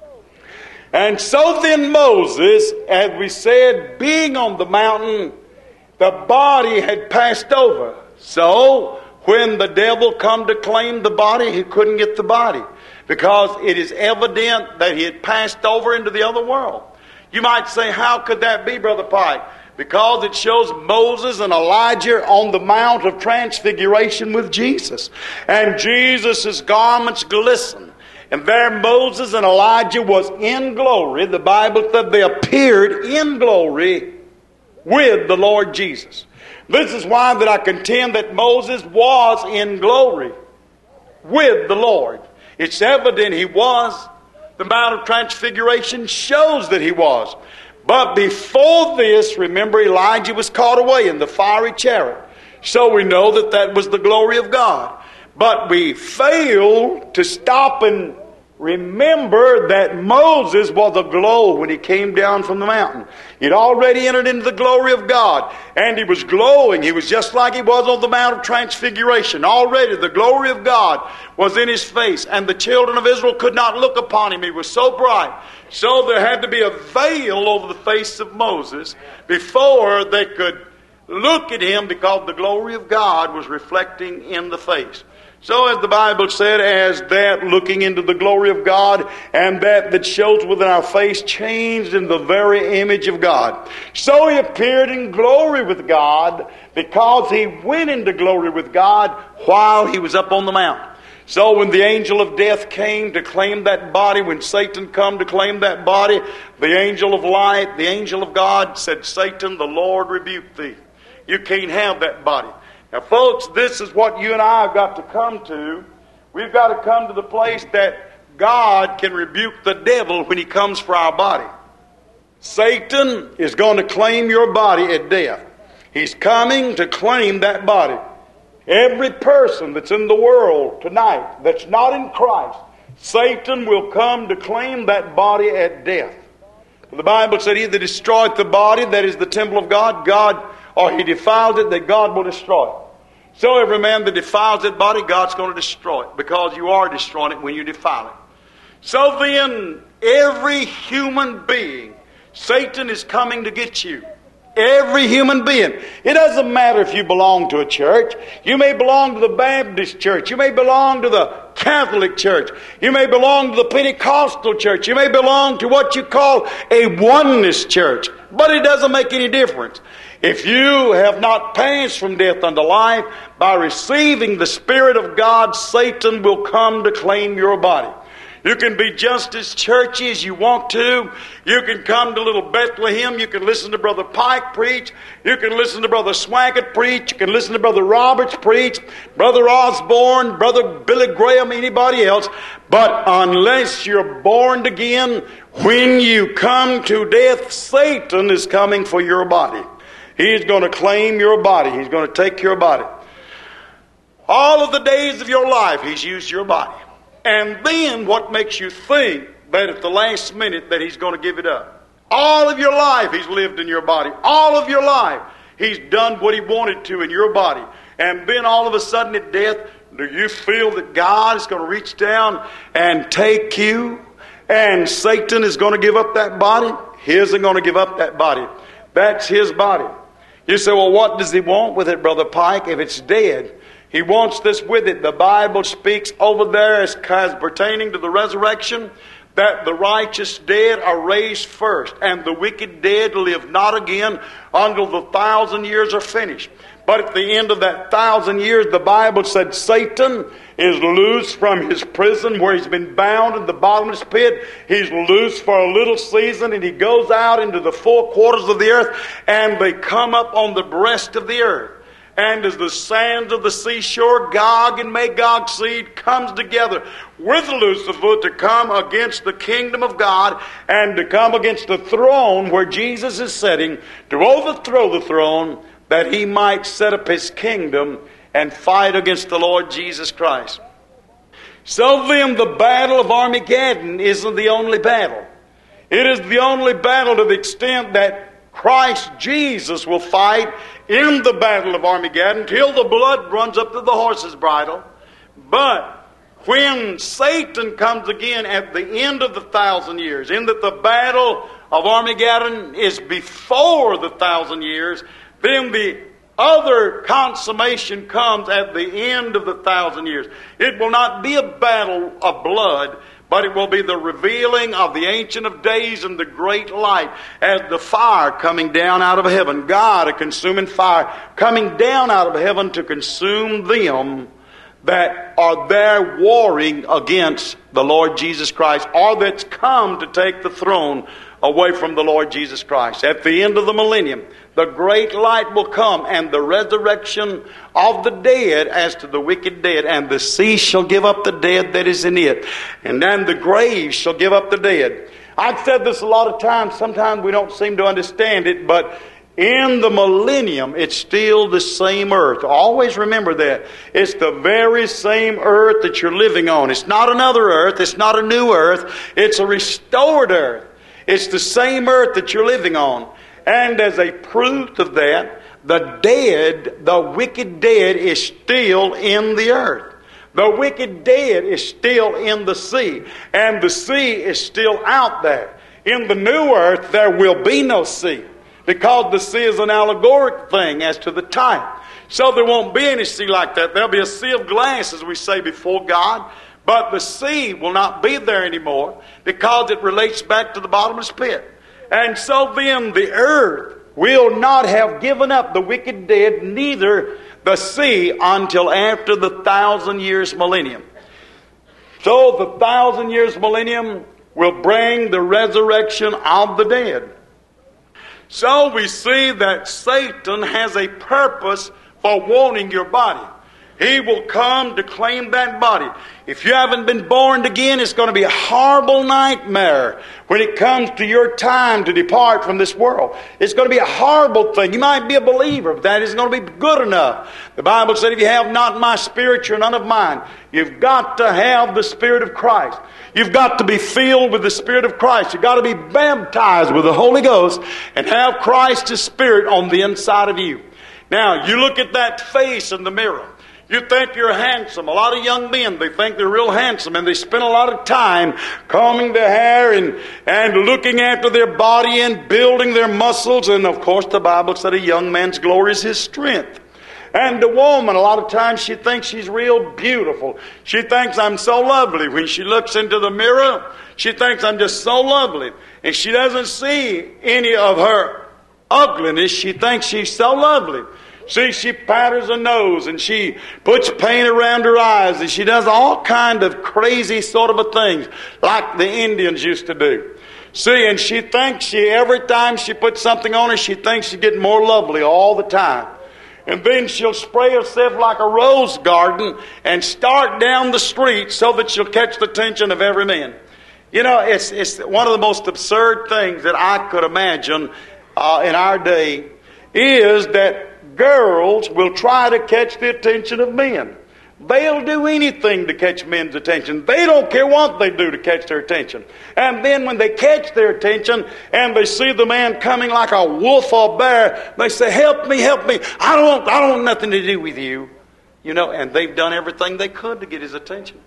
And so then Moses, as we said, being on the mountain, the body had passed over. So when the devil come to claim the body, he couldn't get the body, because it is evident that he had passed over into the other world. You might say, how could that be, Brother Pike? Because it shows Moses and Elijah on the Mount of Transfiguration with Jesus. And Jesus' garments glisten. And there Moses and Elijah was in glory. The Bible said they appeared in glory with the Lord Jesus. This is why that I contend that Moses was in glory with the Lord. It's evident he was. The Mount of Transfiguration shows that he was. But before this, remember, Elijah was caught away in the fiery chariot. So we know that that was the glory of God. But we fail to stop and remember that Moses was aglow when he came down from the mountain. He'd already entered into the glory of God, and he was glowing. He was just like he was on the Mount of Transfiguration. Already the glory of God was in his face, and the children of Israel could not look upon him. He was so bright. So there had to be a veil over the face of Moses before they could look at him, because the glory of God was reflecting in the face. So as the Bible said, as that looking into the glory of God, and that that shows within our face changed in the very image of God. So he appeared in glory with God, because he went into glory with God while he was up on the mountain. So when the angel of death came to claim that body, when Satan come to claim that body, the angel of light, the angel of God said, "Satan, the Lord rebuke thee. You can't have that body." Now, folks, this is what you and I have got to come to. We've got to come to the place that God can rebuke the devil when he comes for our body. Satan is going to claim your body at death. He's coming to claim that body. Every person that's in the world tonight that's not in Christ, Satan will come to claim that body at death. The Bible said, "He that destroyeth the body, that is the temple of God, God, or he defiles it, that God will destroy it." So every man that defiles that body, God's going to destroy it, because you are destroying it when you defile it. So then, every human being, Satan is coming to get you. Every human being. It doesn't matter if you belong to a church. You may belong to the Baptist church. You may belong to the Catholic church. You may belong to the Pentecostal church. You may belong to what you call a oneness church. But it doesn't make any difference. If you have not passed from death unto life by receiving the Spirit of God, Satan will come to claim your body. You can be just as churchy as you want to. You can come to Little Bethlehem. You can listen to Brother Pike preach. You can listen to Brother Swaggart preach. You can listen to Brother Roberts preach, Brother Osborne, Brother Billy Graham, anybody else. But unless you're born again, when you come to death, Satan is coming for your body. He's going to claim your body. He's going to take your body. All of the days of your life, he's used your body. And then what makes you think that at the last minute that he's going to give it up? All of your life he's lived in your body. All of your life he's done what he wanted to in your body. And then all of a sudden at death, do you feel that God is going to reach down and take you, and Satan is going to give up that body? He isn't going to give up that body. That's His body. You say, well, what does He want with it, Brother Pike, if it's dead? He wants this with it. The Bible speaks over there as, as pertaining to the resurrection, that the righteous dead are raised first, and the wicked dead live not again until the thousand years are finished. But at the end of that thousand years, the Bible said Satan is loose from his prison where he's been bound in the bottomless pit. He's loose for a little season, and he goes out into the four quarters of the earth, and they come up on the breast of the earth. And as the sands of the seashore, Gog and Magog seed comes together with Lucifer to come against the kingdom of God and to come against the throne where Jesus is sitting, to overthrow the throne that He might set up His kingdom and fight against the Lord Jesus Christ. So then the battle of Armageddon isn't the only battle. It is the only battle to the extent that Christ Jesus will fight in the battle of Armageddon till the blood runs up to the horse's bridle. But when Satan comes again at the end of the thousand years, in that the battle of Armageddon is before the thousand years, then the other consummation comes at the end of the thousand years. It will not be a battle of blood, but it will be the revealing of the Ancient of Days and the great light as the fire coming down out of heaven. God, a consuming fire, coming down out of heaven to consume them that are there warring against the Lord Jesus Christ, or that's come to take the throne away from the Lord Jesus Christ. At the end of the millennium, the great light will come, and the resurrection of the dead as to the wicked dead, and the sea shall give up the dead that is in it, and then the grave shall give up the dead. I've said this a lot of times. Sometimes we don't seem to understand it, but in the millennium, it's still the same earth. Always remember that. It's the very same earth that you're living on. It's not another earth. It's not a new earth. It's a restored earth. It's the same earth that you're living on. And as a proof of that, the dead, the wicked dead, is still in the earth. The wicked dead is still in the sea. And the sea is still out there. In the new earth, there will be no sea, because the sea is an allegoric thing as to the type. So there won't be any sea like that. There'll be a sea of glass, as we say, before God. But the sea will not be there anymore, because it relates back to the bottomless pit. And so then the earth will not have given up the wicked dead, neither the sea, until after the thousand years millennium. So the thousand years millennium will bring the resurrection of the dead. So we see that Satan has a purpose for wanting your body. He will come to claim that body. If you haven't been born again, it's going to be a horrible nightmare when it comes to your time to depart from this world. It's going to be a horrible thing. You might be a believer, but that isn't going to be good enough. The Bible said, if you have not my Spirit, you're none of mine. You've got to have the Spirit of Christ. You've got to be filled with the Spirit of Christ. You've got to be baptized with the Holy Ghost and have Christ's Spirit on the inside of you. Now, you look at that face in the mirror. You think you're handsome. A lot of young men, they think they're real handsome, and they spend a lot of time combing their hair and, and looking after their body and building their muscles. And of course, the Bible said a young man's glory is his strength. And the woman, a lot of times she thinks she's real beautiful. She thinks I'm so lovely. When she looks into the mirror, she thinks I'm just so lovely. And she doesn't see any of her ugliness. She thinks she's so lovely. See, she powders her nose, and she puts paint around her eyes, and she does all kind of crazy sort of a things like the Indians used to do. See, and she thinks she, every time she puts something on her, she thinks she's getting more lovely all the time. And then she'll spray herself like a rose garden and start down the street so that she'll catch the attention of every man. You know, it's, it's one of the most absurd things that I could imagine uh, in our day is that girls will try to catch the attention of men. They'll do anything to catch men's attention. They don't care what they do to catch their attention. And then when they catch their attention and they see the man coming like a wolf or bear, they say, help me, help me. I don't, I don't want nothing to do with you. You know, and they've done everything they could to get his attention.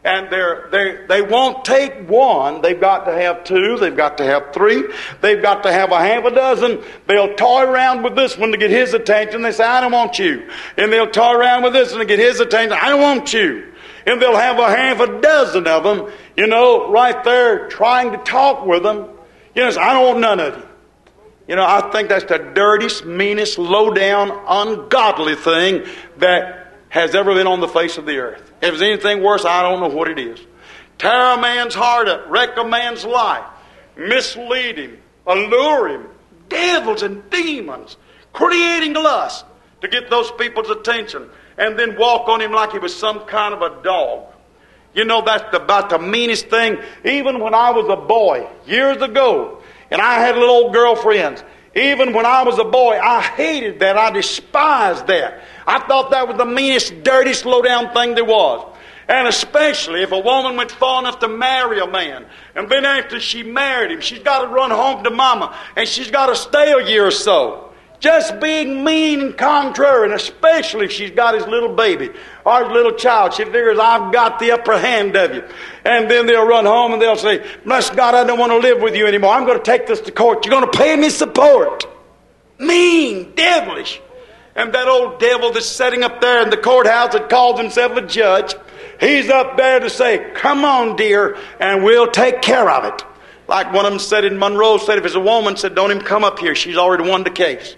And they're, they they won't take one. They've got to have two. They've got to have three. They've got to have a half a dozen. They'll toy around with this one to get his attention. They say, I don't want you. And they'll toy around with this one to get his attention. I don't want you. And they'll have a half a dozen of them, you know, right there trying to talk with them. You know, I don't want none of you. You know, I think that's the dirtiest, meanest, low-down, ungodly thing that has ever been on the face of the earth. If there's anything worse, I don't know what it is. Tear a man's heart up, wreck a man's life, mislead him, allure him, devils and demons, creating lust to get those people's attention, and then walk on him like he was some kind of a dog. You know, that's about the meanest thing. Even when I was a boy, years ago, and I had little old girlfriends, even when I was a boy, I hated that. I despised that. I thought that was the meanest, dirtiest, low-down thing there was. And especially if a woman went far enough to marry a man, and then after she married him, she's got to run home to mama, and she's got to stay a year or so. Just being mean and contrary, and especially if she's got his little baby or his little child. She figures, I've got the upper hand of you. And then they'll run home and they'll say, bless God, I don't want to live with you anymore. I'm going to take this to court. You're going to pay me support. Mean, devilish. And that old devil that's sitting up there in the courthouse that calls himself a judge, he's up there to say, come on, dear, and we'll take care of it. Like one of them said in Monroe, said if it's a woman, said don't even come up here. She's already won the case.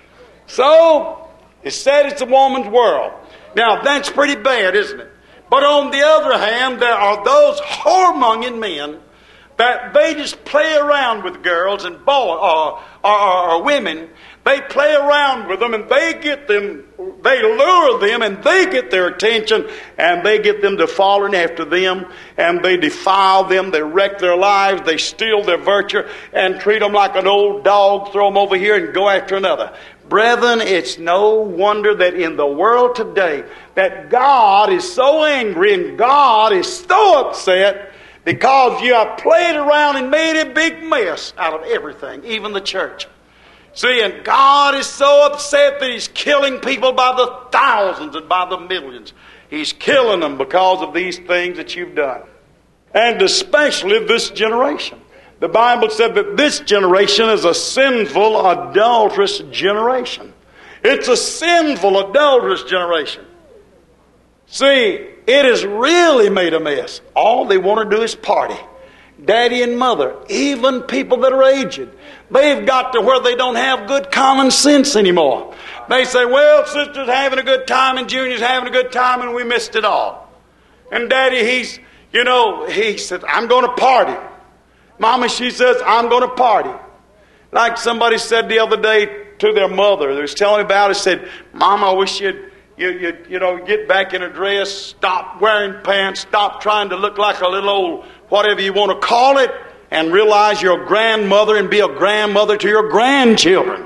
So, it said it's a woman's world. Now, that's pretty bad, isn't it? But on the other hand, there are those whoremonging men that they just play around with girls and boys or, or, or women. They play around with them and they get them, they lure them and they get their attention and they get them to following after them and they defile them, they wreck their lives, they steal their virtue and treat them like an old dog, throw them over here and go after another. Brethren, it's no wonder that in the world today that God is so angry and God is so upset because you have played around and made a big mess out of everything, even the church. See, and God is so upset that He's killing people by the thousands and by the millions. He's killing them because of these things that you've done. And especially this generation. The Bible said that this generation is a sinful, adulterous generation. It's a sinful, adulterous generation. See, it has really made a mess. All they want to do is party. Daddy and mother, even people that are aged, they've got to where they don't have good common sense anymore. They say, well, sister's having a good time and Junior's having a good time and we missed it all. And Daddy, he's, you know, he said, I'm going to party. Mama, she says, I'm going to party. Like somebody said the other day to their mother, they was telling about it, said, Mama, I wish you'd, you, you, you know, get back in a dress, stop wearing pants, stop trying to look like a little old, whatever you want to call it, and realize you're a grandmother and be a grandmother to your grandchildren.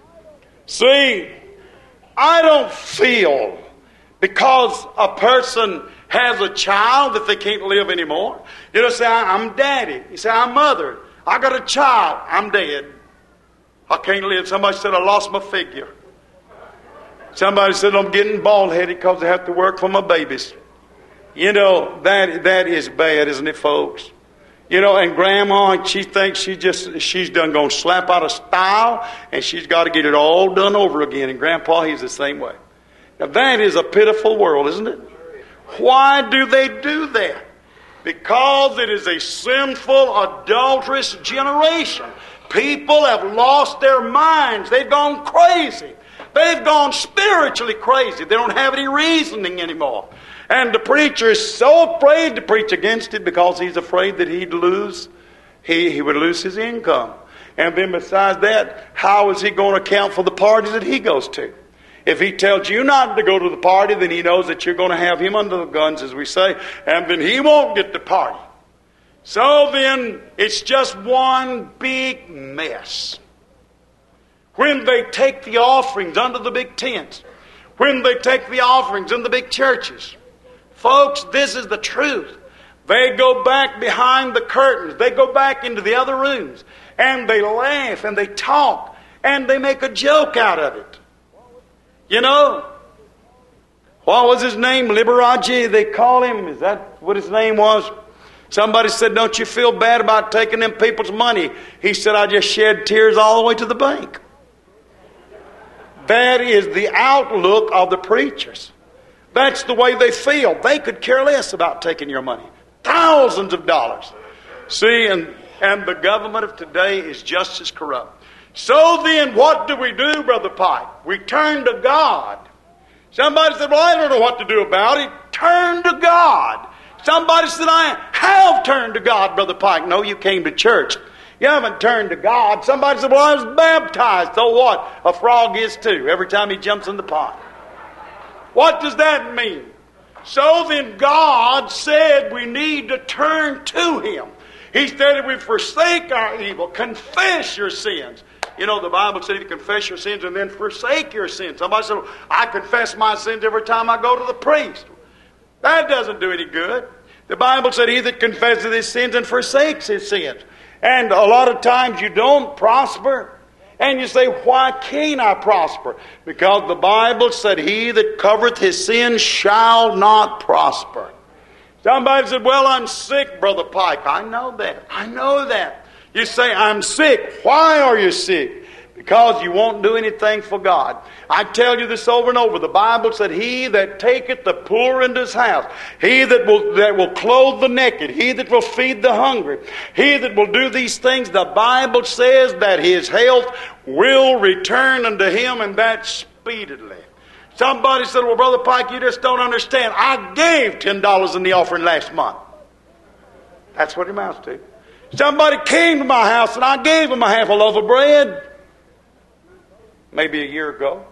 See, I don't feel because a person has a child that they can't live anymore. You know, say, I'm daddy. You say, I'm mother. I got a child. I'm dead. I can't live. Somebody said, I lost my figure. Somebody said, I'm getting bald-headed because I have to work for my babies. You know, that that is bad, isn't it, folks? You know, and Grandma, she thinks she just, she's done going to slap out of style, and she's got to get it all done over again. And Grandpa, he's the same way. Now, that is a pitiful world, isn't it? Why do they do that? Because it is a sinful, adulterous generation. People have lost their minds. They've gone crazy. They've gone spiritually crazy. They don't have any reasoning anymore. And the preacher is so afraid to preach against it because he's afraid that he'd lose, he, he would lose his income. And then besides that, how is he going to account for the parties that he goes to? If he tells you not to go to the party, then he knows that you're going to have him under the guns, as we say, and then he won't get the party. So then, it's just one big mess. When they take the offerings under the big tents, when they take the offerings in the big churches, folks, this is the truth. They go back behind the curtains. They go back into the other rooms, and they laugh, and they talk, and they make a joke out of it. You know, What was his name? Liberace, they call him. Is that what his name was? Somebody said, don't you feel bad about taking them people's money? He said, I just shed tears all the way to the bank. That is the outlook of the preachers. That's the way they feel. They could care less about taking your money. Thousands of dollars. See, and, and the government of today is just as corrupt. So then, what do we do, Brother Pike? We turn to God. Somebody said, well, I don't know what to do about it. Turn to God. Somebody said, I have turned to God, Brother Pike. No, you came to church. You haven't turned to God. Somebody said, well, I was baptized. So what? A frog is too, every time he jumps in the pond. What does that mean? So then God said we need to turn to Him. He said if we forsake our evil, confess your sins. You know, the Bible said if you confess your sins and then forsake your sins. Somebody said, I confess my sins every time I go to the priest. That doesn't do any good. The Bible said he that confesses his sins and forsakes his sins. And a lot of times you don't prosper. And you say, why can't I prosper? Because the Bible said he that covereth his sins shall not prosper. Somebody said, well, I'm sick, Brother Pike. I know that. I know that. You say, I'm sick. Why are you sick? Because you won't do anything for God. I tell you this over and over. The Bible said, he that taketh the poor into his house, he that will, that will clothe the naked, he that will feed the hungry, he that will do these things, the Bible says that his health will return unto him, and that speedily. Somebody said, well, Brother Pike, you just don't understand. I gave ten dollars in the offering last month. That's what it amounts to. Somebody came to my house and I gave him a half a loaf of bread. Maybe a year ago.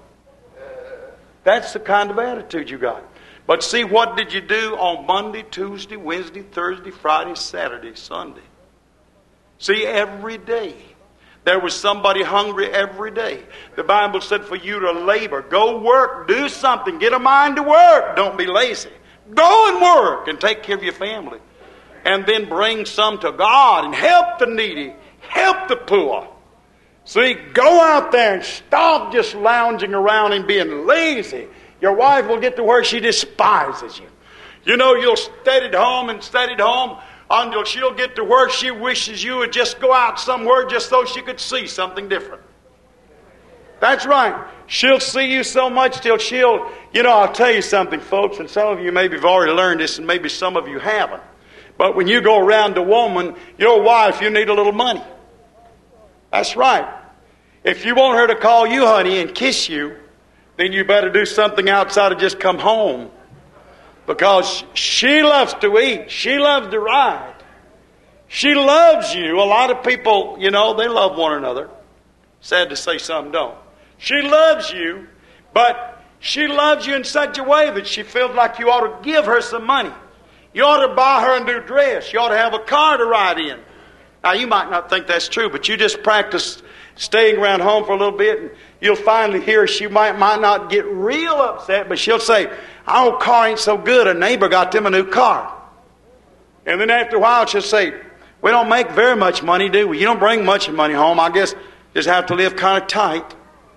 That's the kind of attitude you got. But see, what did you do on Monday, Tuesday, Wednesday, Thursday, Friday, Saturday, Sunday? See, every day. There was somebody hungry every day. The Bible said for you to labor. Go work. Do something. Get a mind to work. Don't be lazy. Go and work and take care of your family. And then bring some to God and help the needy. Help the poor. See, go out there and stop just lounging around and being lazy. Your wife will get to where she despises you. You know, you'll stay at home and stay at home until she'll get to where she wishes you would just go out somewhere just so she could see something different. That's right. She'll see you so much till she'll, you know, I'll tell you something, folks, and some of you maybe have already learned this and maybe some of you haven't. But when you go around a woman, your wife, you need a little money. That's right. If you want her to call you honey and kiss you, then you better do something outside of just come home. Because she loves to eat. She loves to ride. She loves you. A lot of people, you know, they love one another. Sad to say some don't. She loves you, but she loves you in such a way that she feels like you ought to give her some money. You ought to buy her a new dress. You ought to have a car to ride in. Now, you might not think that's true, but you just practice staying around home for a little bit, and you'll finally hear she might, might not get real upset, but she'll say, our old car ain't so good. A neighbor got them a new car. And then after a while, she'll say, we don't make very much money, do we? You don't bring much money home. I guess just have to live kind of tight.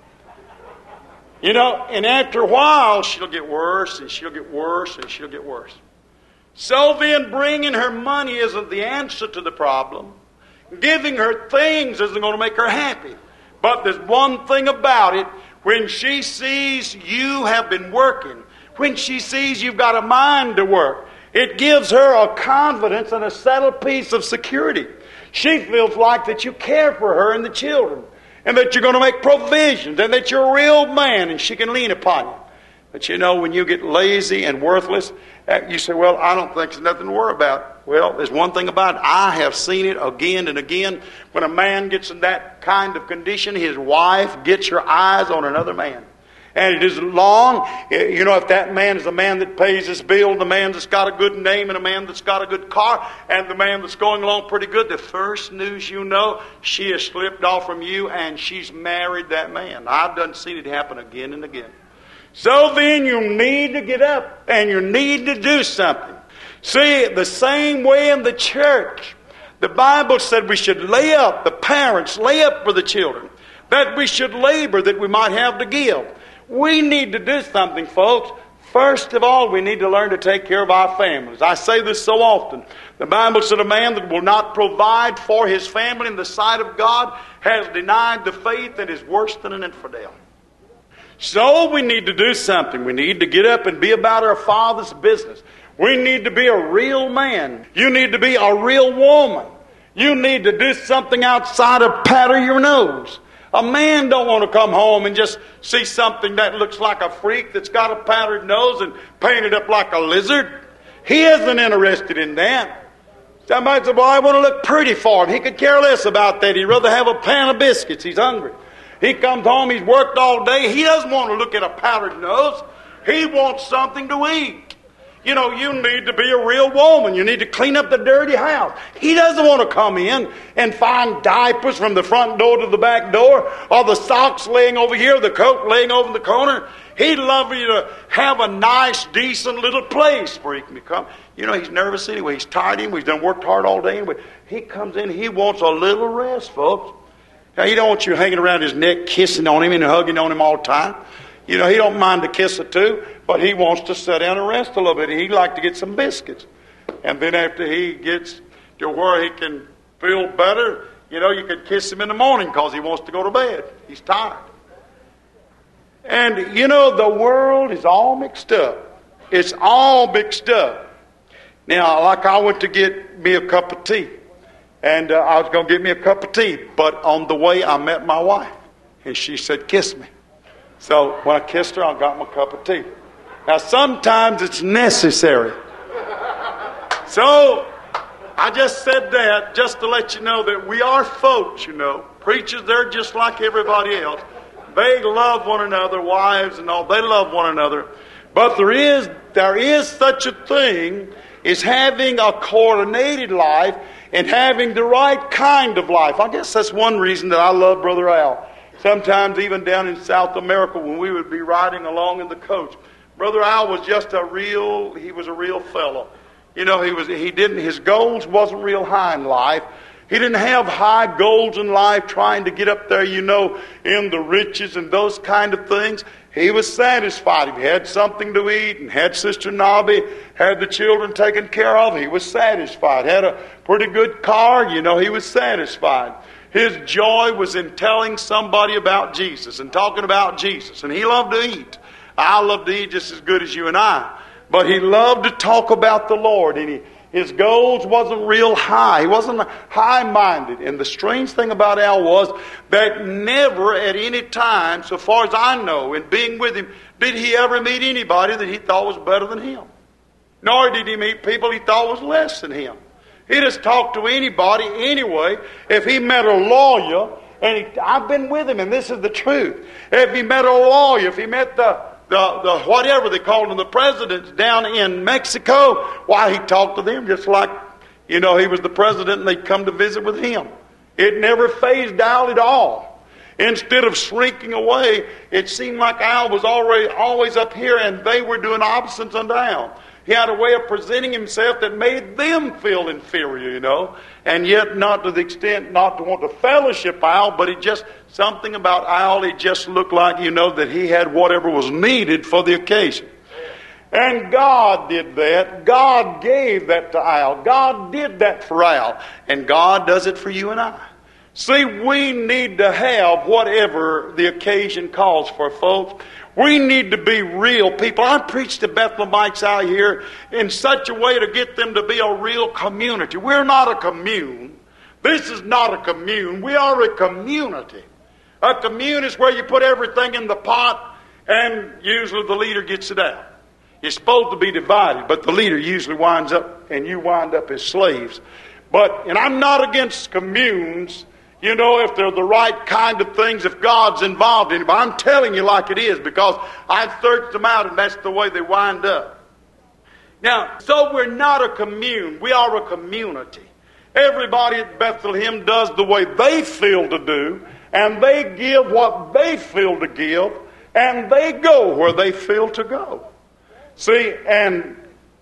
You know, and after a while, she'll get worse, and she'll get worse, and she'll get worse. So then, bringing her money isn't the answer to the problem. Giving her things isn't going to make her happy. But there's one thing about it. When she sees you have been working, when she sees you've got a mind to work, it gives her a confidence and a settled piece of security. She feels like that you care for her and the children, and that you're going to make provisions, and that you're a real man and she can lean upon you. But you know, when you get lazy and worthless, you say, well, I don't think there's nothing to worry about. Well, there's one thing about it. I have seen it again and again. When a man gets in that kind of condition, his wife gets her eyes on another man. And it is long, you know, if that man is a man that pays his bill, the man that's got a good name, and a man that's got a good car, and the man that's going along pretty good, the first news you know, she has slipped off from you and she's married that man. I've done seen it happen again and again. So then you need to get up and you need to do something. See, the same way in the church, the Bible said we should lay up, the parents lay up for the children, that we should labor that we might have to give. We need to do something, folks. First of all, we need to learn to take care of our families. I say this so often. The Bible said a man that will not provide for his family in the sight of God has denied the faith and is worse than an infidel. So we need to do something. We need to get up and be about our Father's business. We need to be a real man. You need to be a real woman. You need to do something outside of patter your nose. A man don't want to come home and just see something that looks like a freak that's got a powdered nose and painted up like a lizard. He isn't interested in that. Somebody said, well, I want to look pretty for him. He could care less about that. He'd rather have a pan of biscuits. He's hungry. He comes home, he's worked all day. He doesn't want to look at a powdered nose. He wants something to eat. You know, you need to be a real woman. You need to clean up the dirty house. He doesn't want to come in and find diapers from the front door to the back door, or the socks laying over here, the coat laying over in the corner. He'd love you to have a nice, decent little place where he can come. You know, he's nervous anyway. He's tired anyway. He's done worked hard all day anyway. He comes in, he wants a little rest, folks. Now, he don't want you hanging around his neck, kissing on him and hugging on him all the time. You know, he don't mind the kiss or two, but he wants to sit down and rest a little bit. He'd like to get some biscuits. And then after he gets to where he can feel better, you know, you could kiss him in the morning because he wants to go to bed. He's tired. And, you know, the world is all mixed up. It's all mixed up. Now, like I went to get me a cup of tea. And uh, I was going to get me a cup of tea. But on the way, I met my wife. And she said, kiss me. So when I kissed her, I got my cup of tea. Now, sometimes it's necessary. So I just said that just to let you know that we are folks, you know. Preachers, they're just like everybody else. They love one another, wives and all. They love one another. But there is, there is such a thing as having a coordinated life and having the right kind of life. I guess that's one reason that I love Brother Al. Sometimes even down in South America when we would be riding along in the coach, Brother Al was just a real, he was a real fellow. You know, he was, he didn't, his goals wasn't real high in life. He didn't have high goals in life trying to get up there, you know, in the riches and those kind of things. He was satisfied. If he had something to eat and had Sister Nobby, had the children taken care of, he was satisfied. Had a pretty good car, you know, he was satisfied. His joy was in telling somebody about Jesus and talking about Jesus. And he loved to eat. I love to eat just as good as you and I. But he loved to talk about the Lord. And he, his goals wasn't real high. He wasn't high-minded. And the strange thing about Al was that never at any time, so far as I know, in being with him, did he ever meet anybody that he thought was better than him. Nor did he meet people he thought was less than him. He just talked to anybody anyway. If he met a lawyer, and he, I've been with him, and this is the truth. If he met a lawyer, if he met the, the, the whatever they called him, the presidents down in Mexico, why, he talked to them just like, you know, he was the president and they'd come to visit with him. It never phased Al at all. Instead of shrinking away, it seemed like Al was already always up here and they were doing opposites unto Al. He had a way of presenting himself that made them feel inferior, you know. And yet not to the extent not to want to fellowship Al, but it just, something about Al, it just looked like, you know, that he had whatever was needed for the occasion. And God did that. God gave that to Al. God did that for Al. And God does it for you and I. See, we need to have whatever the occasion calls for, folks. We need to be real people. I preach to Bethlehemites out here in such a way to get them to be a real community. We're not a commune. This is not a commune. We are a community. A commune is where you put everything in the pot and usually the leader gets it out. You're supposed to be divided, but the leader usually winds up and you wind up as slaves. But, and I'm not against communes, you know, if they're the right kind of things, if God's involved in it. But I'm telling you like it is because I've searched them out and that's the way they wind up. Now, so we're not a commune. We are a community. Everybody at Bethlehem does the way they feel to do, and they give what they feel to give, and they go where they feel to go. See, and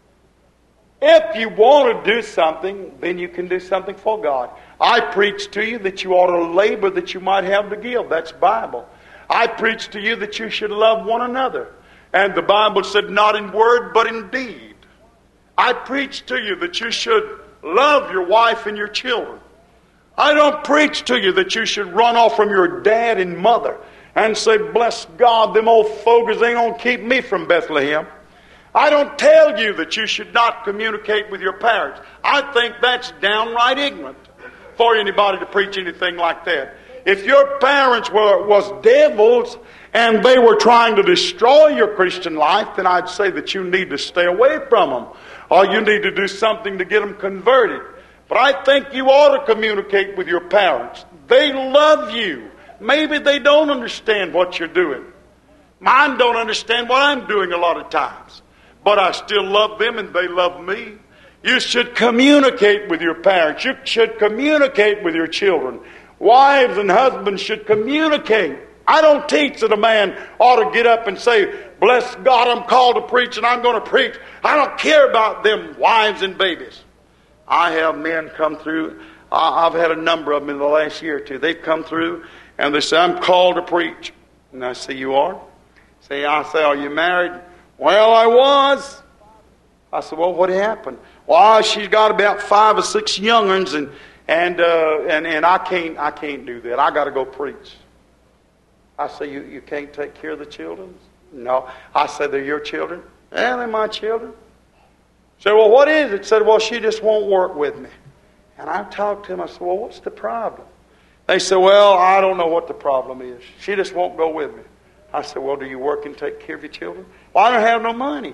if you want to do something, then you can do something for God. I preach to you that you ought to labor that you might have to give. That's Bible. I preach to you that you should love one another. And the Bible said, not in word, but in deed. I preach to you that you should love your wife and your children. I don't preach to you that you should run off from your dad and mother and say, bless God, them old fogers ain't going to keep me from Bethlehem. I don't tell you that you should not communicate with your parents. I think that's downright ignorant for anybody to preach anything like that. If your parents were was devils and they were trying to destroy your Christian life, then I'd say that you need to stay away from them, or you need to do something to get them converted. But I think you ought to communicate with your parents. They love you. Maybe they don't understand what you're doing. Mine don't understand what I'm doing a lot of times. But I still love them and they love me. You should communicate with your parents. You should communicate with your children. Wives and husbands should communicate. I don't teach that a man ought to get up and say, bless God, I'm called to preach and I'm going to preach. I don't care about them wives and babies. I have men come through. I've had a number of them in the last year or two. They've come through and they say, I'm called to preach. And I say, you are? Say, I say, are you married? Well, I was. I said, well, what happened? Well, she's got about five or six young'uns, and and uh, and and I can't I can't do that. I got to go preach. I say, you you can't take care of the children? No. I said, they're your children. Yeah, they're my children. Said, well, what is it? Said, well, she just won't work with me. And I talked to him. I said, well, what's the problem? They said, well, I don't know what the problem is. She just won't go with me. I said, well, do you work and take care of your children? Well, I don't have no money.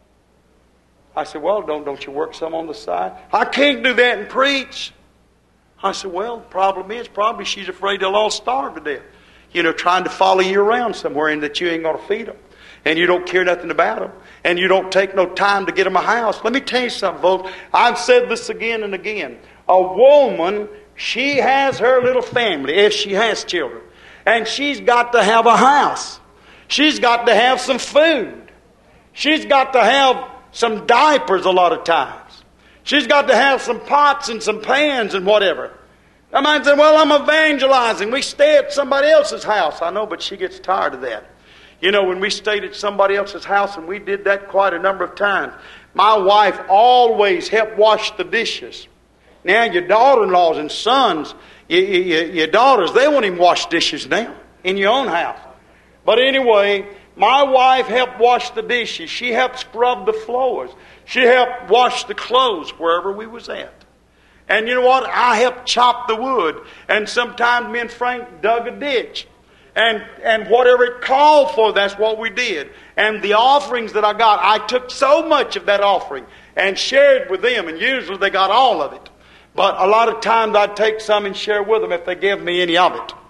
I said, well, don't, don't you work some on the side? I can't do that and preach. I said, well, the problem is probably she's afraid they'll all starve to death. You know, trying to follow you around somewhere and that you ain't going to feed them. And you don't care nothing about them. And you don't take no time to get them a house. Let me tell you something, folks. I've said this again and again. A woman, she has her little family, if she has children. And she's got to have a house. She's got to have some food. She's got to have some diapers a lot of times. She's got to have some pots and some pans and whatever. I might say, well, I'm evangelizing. We stay at somebody else's house. I know, but she gets tired of that. You know, when we stayed at somebody else's house, and we did that quite a number of times, my wife always helped wash the dishes. Now, your daughter-in-laws and sons, your, your, your daughters, they won't even wash dishes now in your own house. But anyway, my wife helped wash the dishes. She helped scrub the floors. She helped wash the clothes wherever we was at. And you know what? I helped chop the wood. And sometimes me and Frank dug a ditch. And and whatever it called for, that's what we did. And the offerings that I got, I took so much of that offering and shared with them. And usually they got all of it. But a lot of times I'd take some and share with them if they gave me any of it.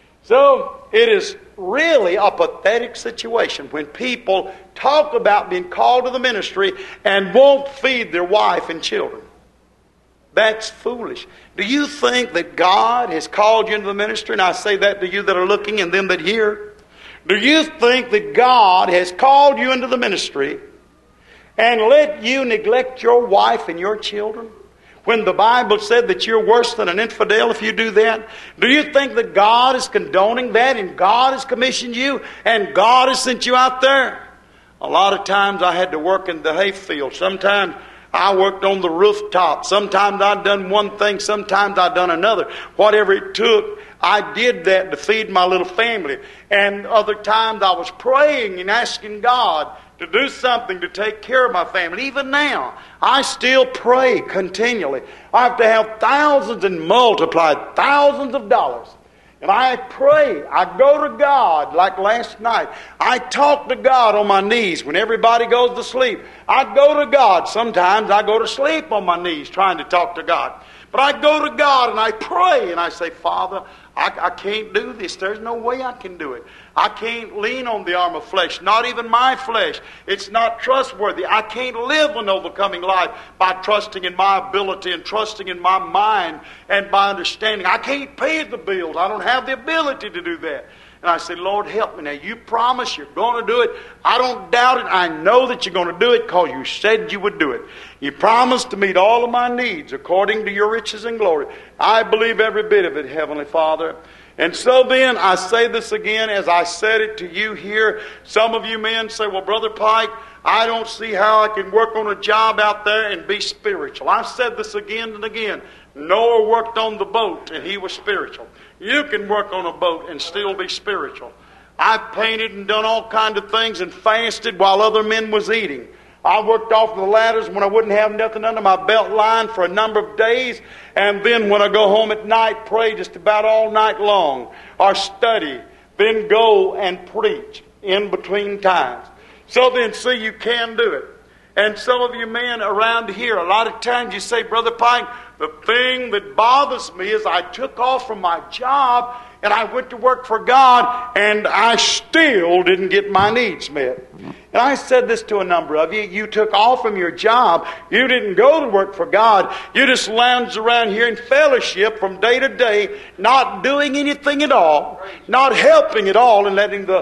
So it is really a pathetic situation when people talk about being called to the ministry and won't feed their wife and children. That's foolish. Do you think that God has called you into the ministry? And I say that to you that are looking and them that hear. Do you think that God has called you into the ministry and let you neglect your wife and your children? When the Bible said that you're worse than an infidel if you do that? Do you think that God is condoning that and God has commissioned you and God has sent you out there? A lot of times I had to work in the hayfield. Sometimes I worked on the rooftop. Sometimes I'd done one thing. Sometimes I'd done another. Whatever it took, I did that to feed my little family. And other times I was praying and asking God to do something to take care of my family. Even now, I still pray continually. I have to have thousands and multiplied thousands of dollars. And I pray. I go to God like last night. I talk to God on my knees when everybody goes to sleep. I go to God. Sometimes I go to sleep on my knees trying to talk to God. But I go to God and I pray and I say, Father, I, I can't do this. There's no way I can do it. I can't lean on the arm of flesh, not even my flesh. It's not trustworthy. I can't live an overcoming life by trusting in my ability and trusting in my mind and by understanding. I can't pay the bills. I don't have the ability to do that. And I say, Lord, help me now. You promise you're going to do it. I don't doubt it. I know that you're going to do it because you said you would do it. You promised to meet all of my needs according to your riches and glory. I believe every bit of it, Heavenly Father. And so then, I say this again as I said it to you here. Some of you men say, well, Brother Pike, I don't see how I can work on a job out there and be spiritual. I've said this again and again. Noah worked on the boat and he was spiritual. You can work on a boat and still be spiritual. I've painted and done all kinds of things and fasted while other men was eating. I worked off the ladders when I wouldn't have nothing under my belt line for a number of days. And then when I go home at night, pray just about all night long. Or study. Then go and preach in between times. So then, see, you can do it. And some of you men around here, a lot of times you say, Brother Pike, the thing that bothers me is I took off from my job and I went to work for God and I still didn't get my needs met. And I said this to a number of you. You took off from your job. You didn't go to work for God. You just lounged around here in fellowship from day to day, not doing anything at all, not helping at all, and letting the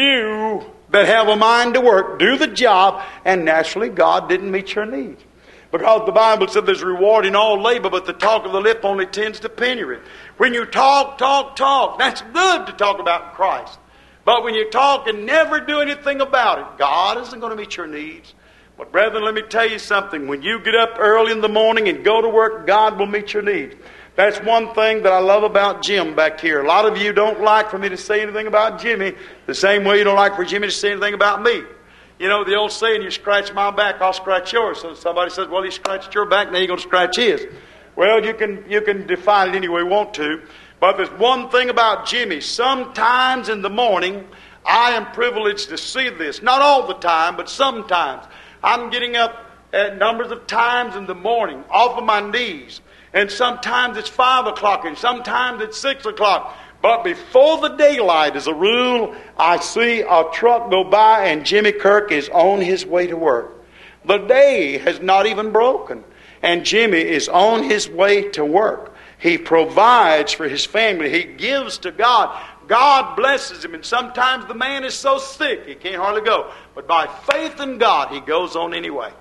few that have a mind to work do the job, and naturally God didn't meet your needs. Because the Bible said there's reward in all labor, but the talk of the lip only tends to penury. When you talk, talk, talk, that's good to talk about Christ. But when you talk and never do anything about it, God isn't going to meet your needs. But brethren, let me tell you something. When you get up early in the morning and go to work, God will meet your needs. That's one thing that I love about Jim back here. A lot of you don't like for me to say anything about Jimmy the same way you don't like for Jimmy to say anything about me. You know, the old saying, you scratch my back, I'll scratch yours. So somebody says, well, he scratched your back, now you're going to scratch his. Well, you can you can define it any way you want to. But there's one thing about Jimmy. Sometimes in the morning, I am privileged to see this. Not all the time, but sometimes. I'm getting up at numbers of times in the morning, off of my knees. And sometimes it's five o'clock, and sometimes it's six o'clock. But before the daylight, as a rule, I see a truck go by and Jimmy Kirk is on his way to work. The day has not even broken, and Jimmy is on his way to work. He provides for his family. He gives to God. God blesses him, and sometimes the man is so sick he can't hardly go. But by faith in God, he goes on anyway.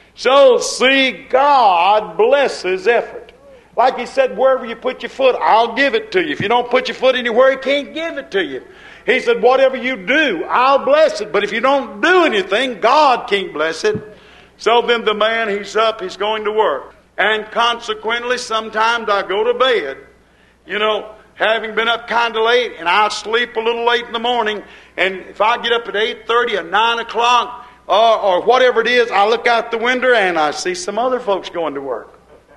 So, see, God blesses effort. Like he said, wherever you put your foot, I'll give it to you. If you don't put your foot anywhere, he can't give it to you. He said, whatever you do, I'll bless it. But if you don't do anything, God can't bless it. So then the man, he's up, he's going to work. And consequently, sometimes I go to bed, you know, having been up kind of late, and I'll sleep a little late in the morning. And if I get up at eight thirty or nine o'clock, or, or whatever it is, I look out the window and I see some other folks going to work.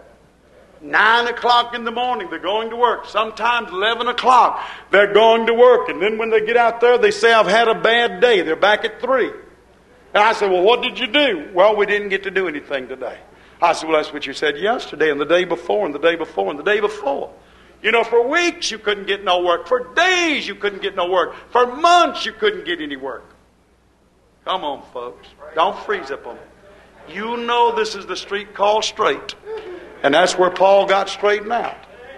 Nine o'clock in the morning, they're going to work. Sometimes eleven o'clock, they're going to work. And then when they get out there, they say, I've had a bad day. They're back at three. And I said, well, what did you do? Well, we didn't get to do anything today. I said, well, that's what you said yesterday and the day before and the day before and the day before. You know, for weeks you couldn't get no work. For days you couldn't get no work. For months you couldn't get any work. Come on, folks. Don't freeze up on it. You know this is the street called straight. And that's where Paul got straightened out.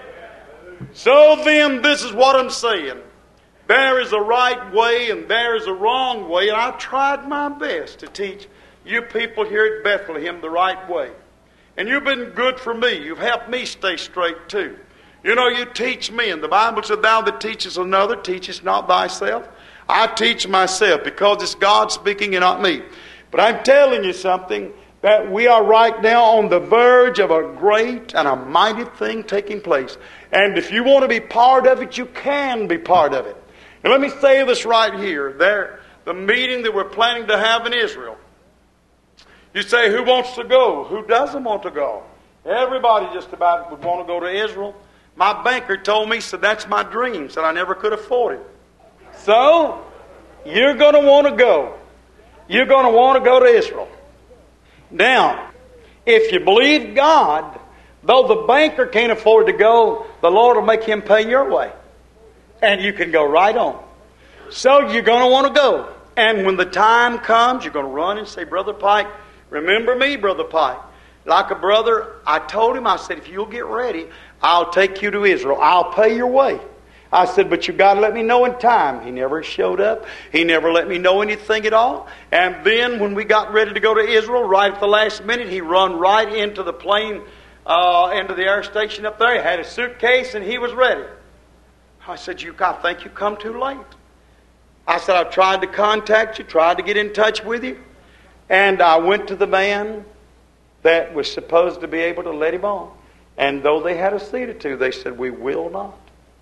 So then, this is what I'm saying. There is a right way and there is a wrong way. And I've tried my best to teach you people here at Bethlehem the right way. And you've been good for me. You've helped me stay straight too. You know, you teach me. And the Bible said, thou that teachest another, teachest not thyself. I teach myself because it's God speaking and not me. But I'm telling you something, that we are right now on the verge of a great and a mighty thing taking place. And if you want to be part of it, you can be part of it. And let me say this right here. There, the meeting that we're planning to have in Israel. You say, who wants to go? Who doesn't want to go? Everybody just about would want to go to Israel. My banker told me, said that's my dream. Said I never could afford it. So, you're going to want to go. You're going to want to go to Israel. Now, if you believe God, though the banker can't afford to go, the Lord will make him pay your way. And you can go right on. So you're going to want to go. And when the time comes, you're going to run and say, Brother Pike, remember me, Brother Pike. Like a brother, I told him, I said, if you'll get ready, I'll take you to Israel. I'll pay your way. I said, but you got to let me know in time. He never showed up. He never let me know anything at all. And then when we got ready to go to Israel, right at the last minute, he run right into the plane, uh, into the air station up there. He had a suitcase and he was ready. I said, you, I think you come too late. I said, I've tried to contact you, tried to get in touch with you. And I went to the man that was supposed to be able to let him on. And though they had a seat or two, they said, we will not.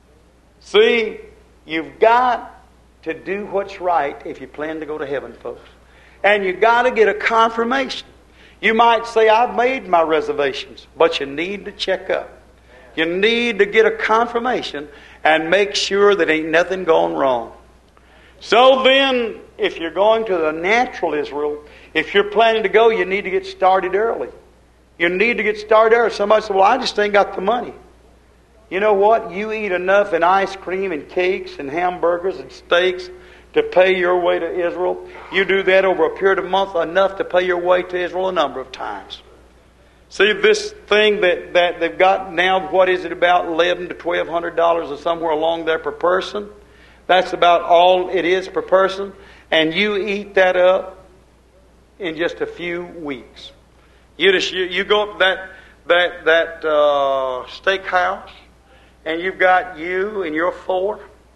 See, you've got to do what's right if you plan to go to heaven, folks. And you've got to get a confirmation. You might say, I've made my reservations, but you need to check up. You need to get a confirmation and make sure that ain't nothing going wrong. So then, if you're going to the natural Israel, if you're planning to go, you need to get started early. You need to get started early. Somebody said, well, I just ain't got the money. You know what? You eat enough in ice cream and cakes and hamburgers and steaks to pay your way to Israel. You do that over a period of a month, enough to pay your way to Israel a number of times. See, this thing that, that they've got now, what is it, about eleven to twelve hundred dollars or somewhere along there per person? That's about all it is per person. And you eat that up in just a few weeks. You just you, you go up that that that uh, steakhouse, and you've got you and your four,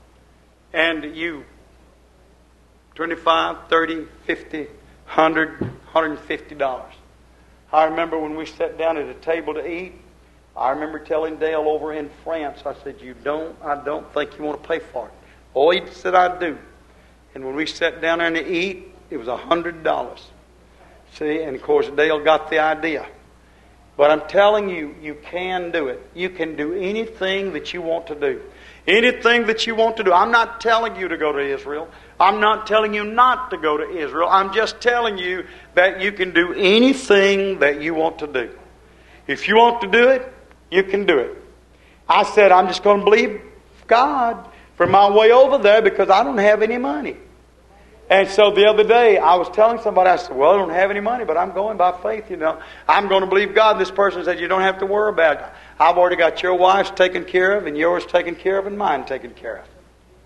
and you twenty-five, thirty, fifty, one hundred, one hundred fifty dollars. I remember when we sat down at a table to eat, I remember telling Dale over in France, I said, you don't, I don't think you want to pay for it. Oh, he said, I do. And when we sat down there to eat, it was one hundred dollars. See, and of course Dale got the idea. But I'm telling you, you can do it. You can do anything that you want to do. Anything that you want to do. I'm not telling you to go to Israel. I'm not telling you not to go to Israel. I'm just telling you that you can do anything that you want to do. If you want to do it, you can do it. I said, I'm just going to believe God for my way over there because I don't have any money. And so the other day, I was telling somebody, I said, well, I don't have any money, but I'm going by faith, you know. I'm going to believe God. This person said, you don't have to worry about it. I've already got your wife's taken care of, and yours taken care of, and mine taken care of.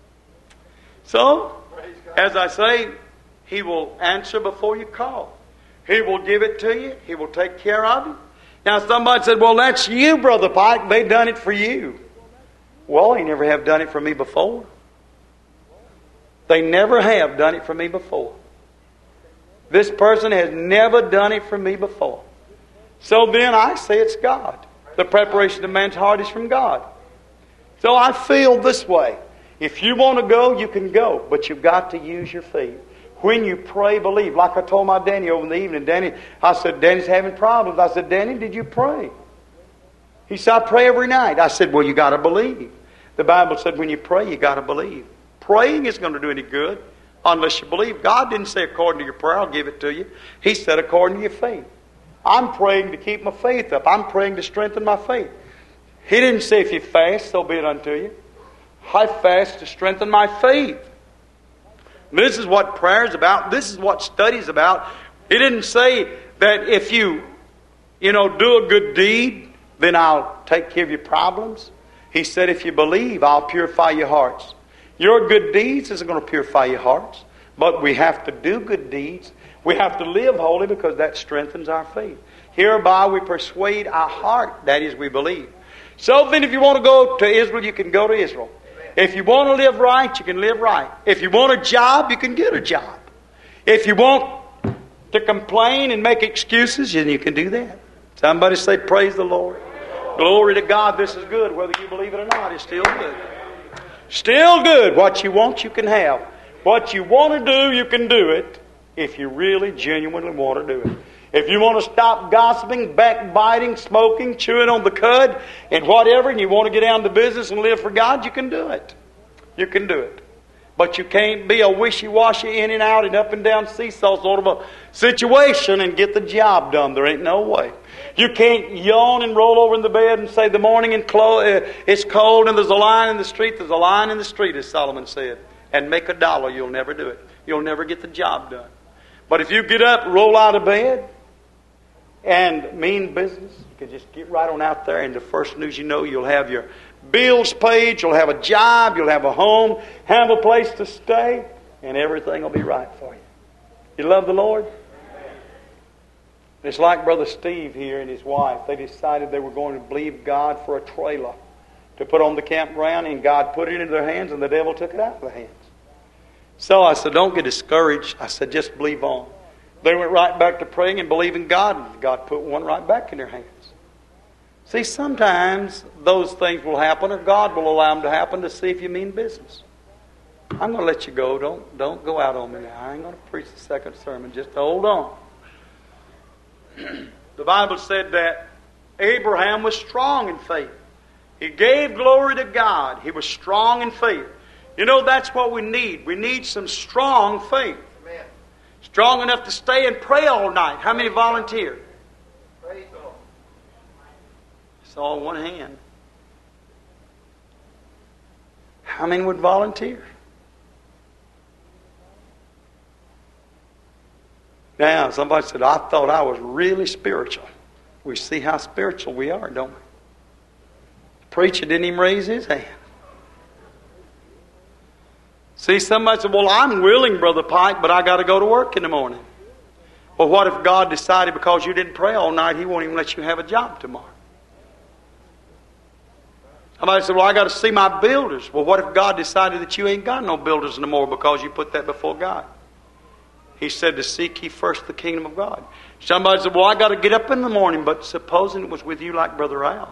So, as I say, He will answer before you call. He will give it to you. He will take care of you. Now, somebody said, well, that's you, Brother Pike. They done it for you. Well, they never have done it for me before. They never have done it for me before. This person has never done it for me before. So then I say it's God. The preparation of man's heart is from God. So I feel this way. If you want to go, you can go. But you've got to use your faith. When you pray, believe. Like I told my Danny over in the evening. Danny, I said, Danny's having problems. I said, Danny, did you pray? He said, I pray every night. I said, well, you got to believe. The Bible said when you pray, you got to believe. Praying isn't going to do any good unless you believe. God didn't say according to your prayer, I'll give it to you. He said according to your faith. I'm praying to keep my faith up. I'm praying to strengthen my faith. He didn't say if you fast, so be it unto you. I fast to strengthen my faith. This is what prayer is about. This is what study is about. He didn't say that if you, you know, do a good deed, then I'll take care of your problems. He said if you believe, I'll purify your hearts. Your good deeds isn't going to purify your hearts. But we have to do good deeds. We have to live holy because that strengthens our faith. Hereby we persuade our heart. That is, we believe. So then if you want to go to Israel, you can go to Israel. If you want to live right, you can live right. If you want a job, you can get a job. If you want to complain and make excuses, then you can do that. Somebody say, praise the Lord. Glory to God, this is good. Whether you believe it or not, it's still good. Still good. What you want, you can have. What you want to do, you can do it if you really, genuinely want to do it. If you want to stop gossiping, backbiting, smoking, chewing on the cud, and whatever, and you want to get down to business and live for God, you can do it. You can do it. But you can't be a wishy-washy, in and out and up and down seesaw sort of a situation and get the job done. There ain't no way. You can't yawn and roll over in the bed and say the morning and clo- uh, it's cold and there's a lion in the street. There's a lion in the street, as Solomon said. And make a dollar. You'll never do it. You'll never get the job done. But if you get up, roll out of bed, and mean business, you can just get right on out there, and the first news you know, you'll have your bills paid, you'll have a job, you'll have a home, have a place to stay, and everything will be right for you. You love the Lord? It's like Brother Steve here and his wife. They decided they were going to believe God for a trailer to put on the campground, and God put it into their hands, and the devil took it out of their hands. So I said, don't get discouraged. I said, just believe on. They went right back to praying and believing God, and God put one right back in their hands. See, sometimes those things will happen, or God will allow them to happen to see if you mean business. I'm going to let you go. Don't, don't go out on me now. I ain't going to preach the second sermon. Just hold on. The Bible said that Abraham was strong in faith. He gave glory to God. He was strong in faith. You know, that's what we need. We need some strong faith. Amen. Strong enough to stay and pray all night. How many volunteered? I saw one hand. How many would volunteer? Now, somebody said, I thought I was really spiritual. We see how spiritual we are, don't we? The preacher didn't even raise his hand. See, somebody said, well, I'm willing, Brother Pike, but I got to go to work in the morning. Well, what if God decided because you didn't pray all night, He won't even let you have a job tomorrow? Somebody said, well, I got to see my builders. Well, what if God decided that you ain't got no builders anymore because you put that before God? He said to seek ye first the kingdom of God. Somebody said, well, I got to get up in the morning, but supposing it was with you like Brother Al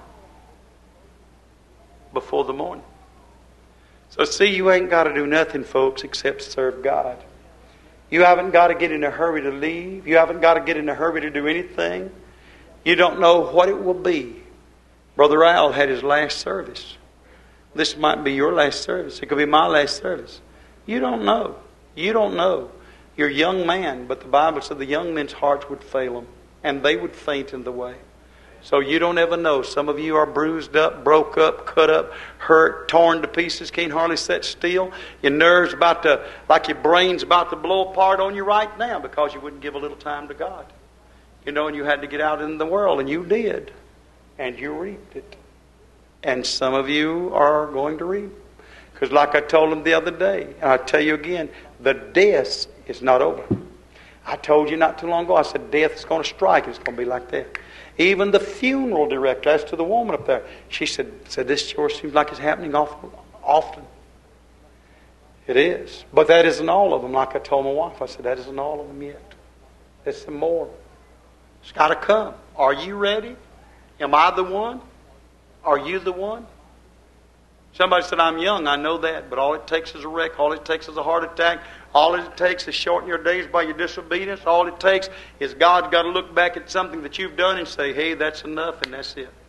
before the morning. So see, you ain't got to do nothing, folks, except serve God. You haven't got to get in a hurry to leave. You haven't got to get in a hurry to do anything. You don't know what it will be. Brother Al had his last service. This might be your last service. It could be my last service. You don't know. You don't know. You're a young man, but the Bible said the young men's hearts would fail them, and they would faint in the way. So you don't ever know. Some of you are bruised up, broke up, cut up, hurt, torn to pieces, can't hardly sit still. Your nerves about to, like your brain's about to blow apart on you right now because you wouldn't give a little time to God. You know, and you had to get out in the world, and you did. And you reaped it. And some of you are going to reap. Because like I told them the other day, and I tell you again, the death is not over. I told you not too long ago, I said death is going to strike. It's going to be like that. Even the funeral director, as to the woman up there, she said, said this sure seems like it's happening often. often. It is. But that isn't all of them. Like I told my wife, I said, that isn't all of them yet. There's some more. It's got to come. Are you ready? Am I the one? Are you the one? Somebody said, I'm young, I know that, but all it takes is a wreck, all it takes is a heart attack, all it takes is shorten your days by your disobedience, all it takes is God's got to look back at something that you've done and say, hey, that's enough, and that's it.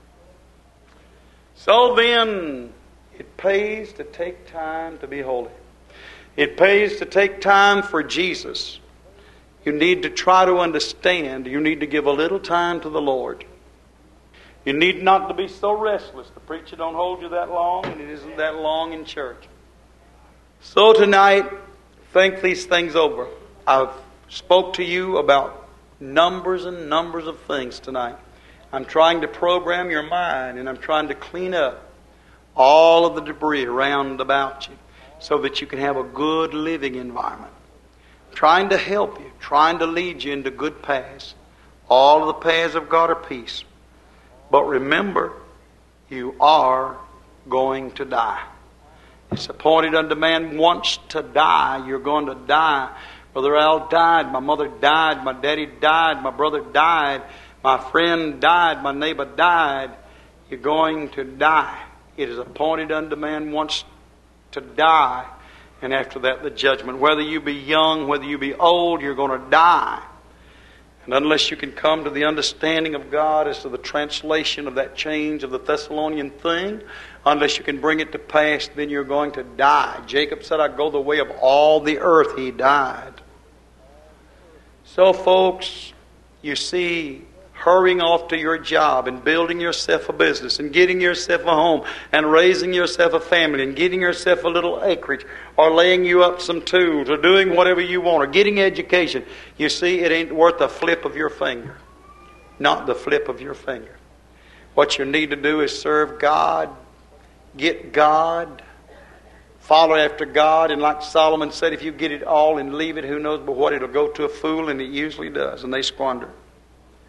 So then, it pays to take time to be holy. It pays to take time for Jesus. You need to try to understand, you need to give a little time to the Lord. You need not to be so restless. The preacher don't hold you that long, and it isn't that long in church. So tonight, think these things over. I've spoke to you about numbers and numbers of things tonight. I'm trying to program your mind, and I'm trying to clean up all of the debris around about you so that you can have a good living environment. I'm trying to help you, trying to lead you into good paths. All of the paths of God are peace. But remember, you are going to die. It's appointed unto man once to die. You're going to die. Brother Al died. My mother died. My daddy died. My brother died. My friend died. My neighbor died. You're going to die. It is appointed unto man once to die. And after that, the judgment. Whether you be young, whether you be old, you're going to die. And unless you can come to the understanding of God as to the translation of that change of the Thessalonian thing, unless you can bring it to pass, then you're going to die. Jacob said, I go the way of all the earth. He died. So, folks, you see, hurrying off to your job and building yourself a business and getting yourself a home and raising yourself a family and getting yourself a little acreage or laying you up some tools or doing whatever you want or getting education, you see, it ain't worth a flip of your finger. Not the flip of your finger. What you need to do is serve God, get God, follow after God, and like Solomon said, if you get it all and leave it, who knows but what, it'll go to a fool, and it usually does, and they squander.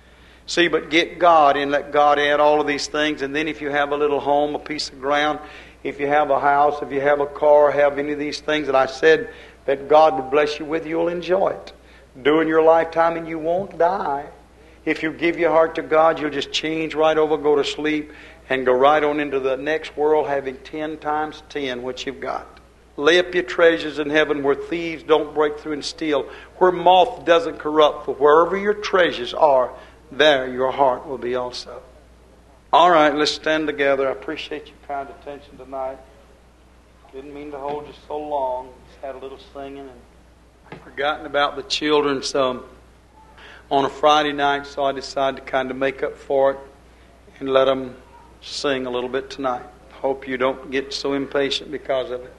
See, but get God and let God add all of these things. And then if you have a little home, a piece of ground, if you have a house, if you have a car, have any of these things that I said that God would bless you with, you'll enjoy it during your lifetime and you won't die. If you give your heart to God, you'll just change right over, go to sleep, and go right on into the next world having ten times ten what you've got. Lay up your treasures in heaven where thieves don't break through and steal, where moth doesn't corrupt, for wherever your treasures are, there your heart will be also. All right, let's stand together. I appreciate your kind attention tonight. Didn't mean to hold you so long. Just had a little singing and I'd forgotten about the children some on a Friday night, so I decided to kind of make up for it and let them sing a little bit tonight. Hope you don't get so impatient because of it.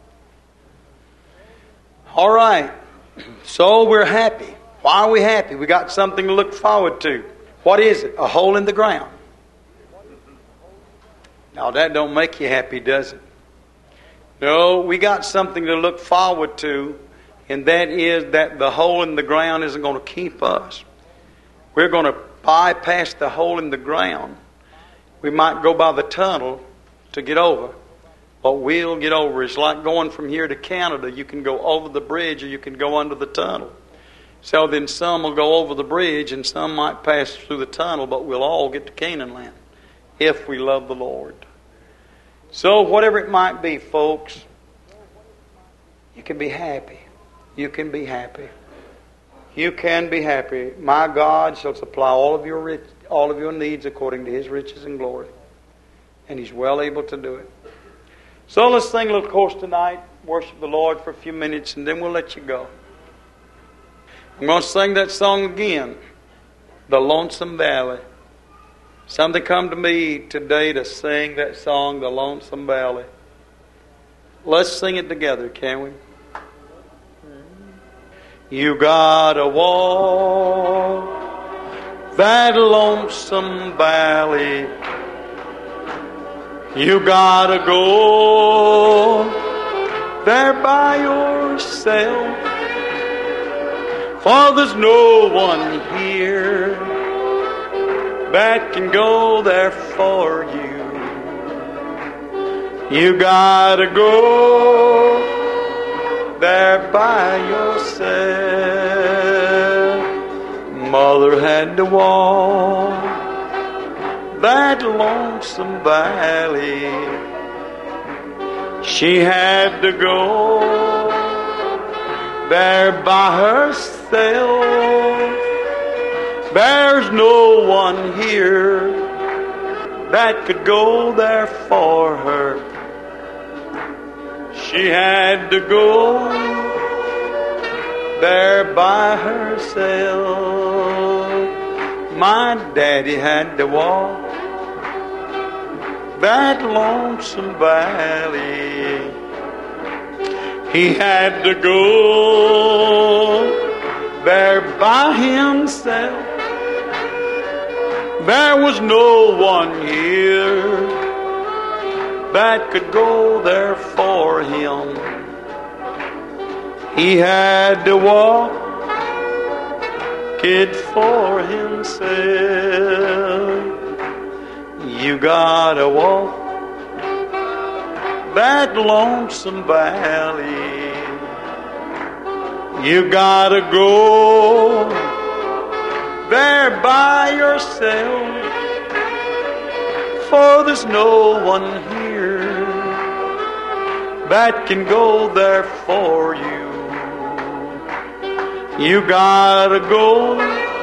All right, so we're happy. Why are we happy? We got something to look forward to. What is it? A hole in the ground. Now that don't make you happy, does it? No, we got something to look forward to, and that is that the hole in the ground isn't going to keep us. We're going to bypass the hole in the ground. We might go by the tunnel to get over, but we'll get over. It's like going from here to Canada. You can go over the bridge or you can go under the tunnel. So then some will go over the bridge and some might pass through the tunnel, but we'll all get to Canaan land if we love the Lord. So whatever it might be, folks, you can be happy. You can be happy. You can be happy. My God shall supply all of your rich, all of your needs according to His riches and glory. And He's well able to do it. So let's sing a little chorus tonight, worship the Lord for a few minutes, and then we'll let you go. I'm going to sing that song again, The Lonesome Valley. Something come to me today to sing that song, The Lonesome Valley. Let's sing it together, can we? You gotta walk that lonesome valley. You gotta go there by yourself. For there's no one here that can go there for you. You gotta go there by yourself. Mother had to walk that lonesome valley. She had to go there by herself. There's no one here that could go there for her. She had to go there by herself. My daddy had to walk that lonesome valley. He had to go there by himself. There was no one here that could go there for him. He had to walk it for himself. You gotta walk that lonesome valley. You gotta go there by yourself. For there's no one here that can go there for you. You gotta go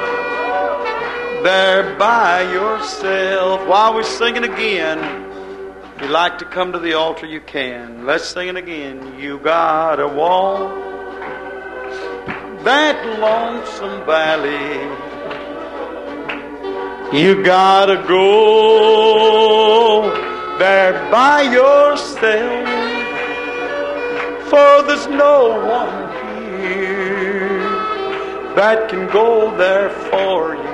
there by yourself. While we're singing again, if you'd like to come to the altar, you can. Let's sing it again. You gotta walk that lonesome valley. You gotta go there by yourself. For there's no one here that can go there for you.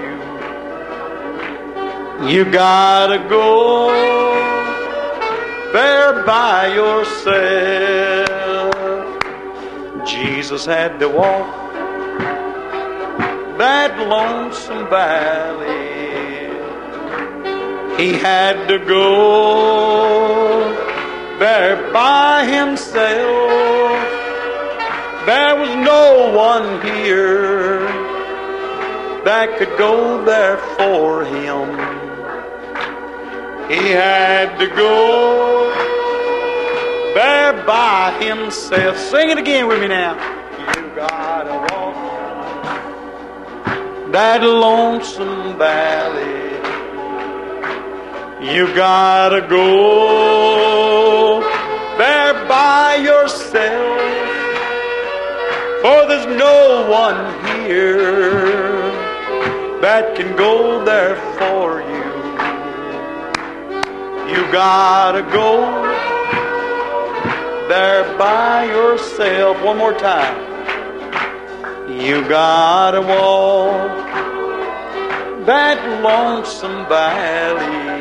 You gotta go there by yourself. Jesus had to walk that lonesome valley. He had to go there by himself. There was no one here that could go there for him. He had to go there by himself. Sing it again with me now. You gotta walk that lonesome valley. You gotta go there by yourself. For there's no one here that can go there for you. You gotta go there by yourself. One more time. You gotta walk that lonesome valley.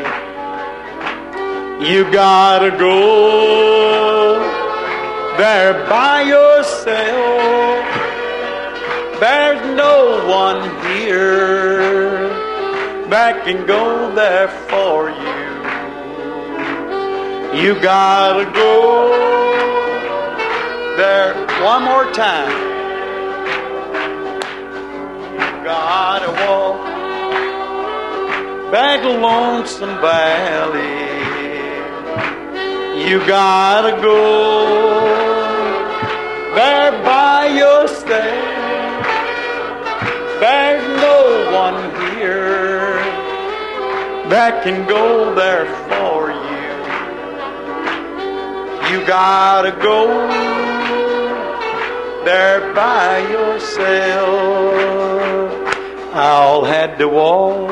You gotta go there by yourself. There's no one here that can go there for you. You gotta go there. One more time. You gotta walk that lonesome valley. You gotta go there by yourself. There's no one here that can go there for you. You gotta go there by yourself. I'll had to walk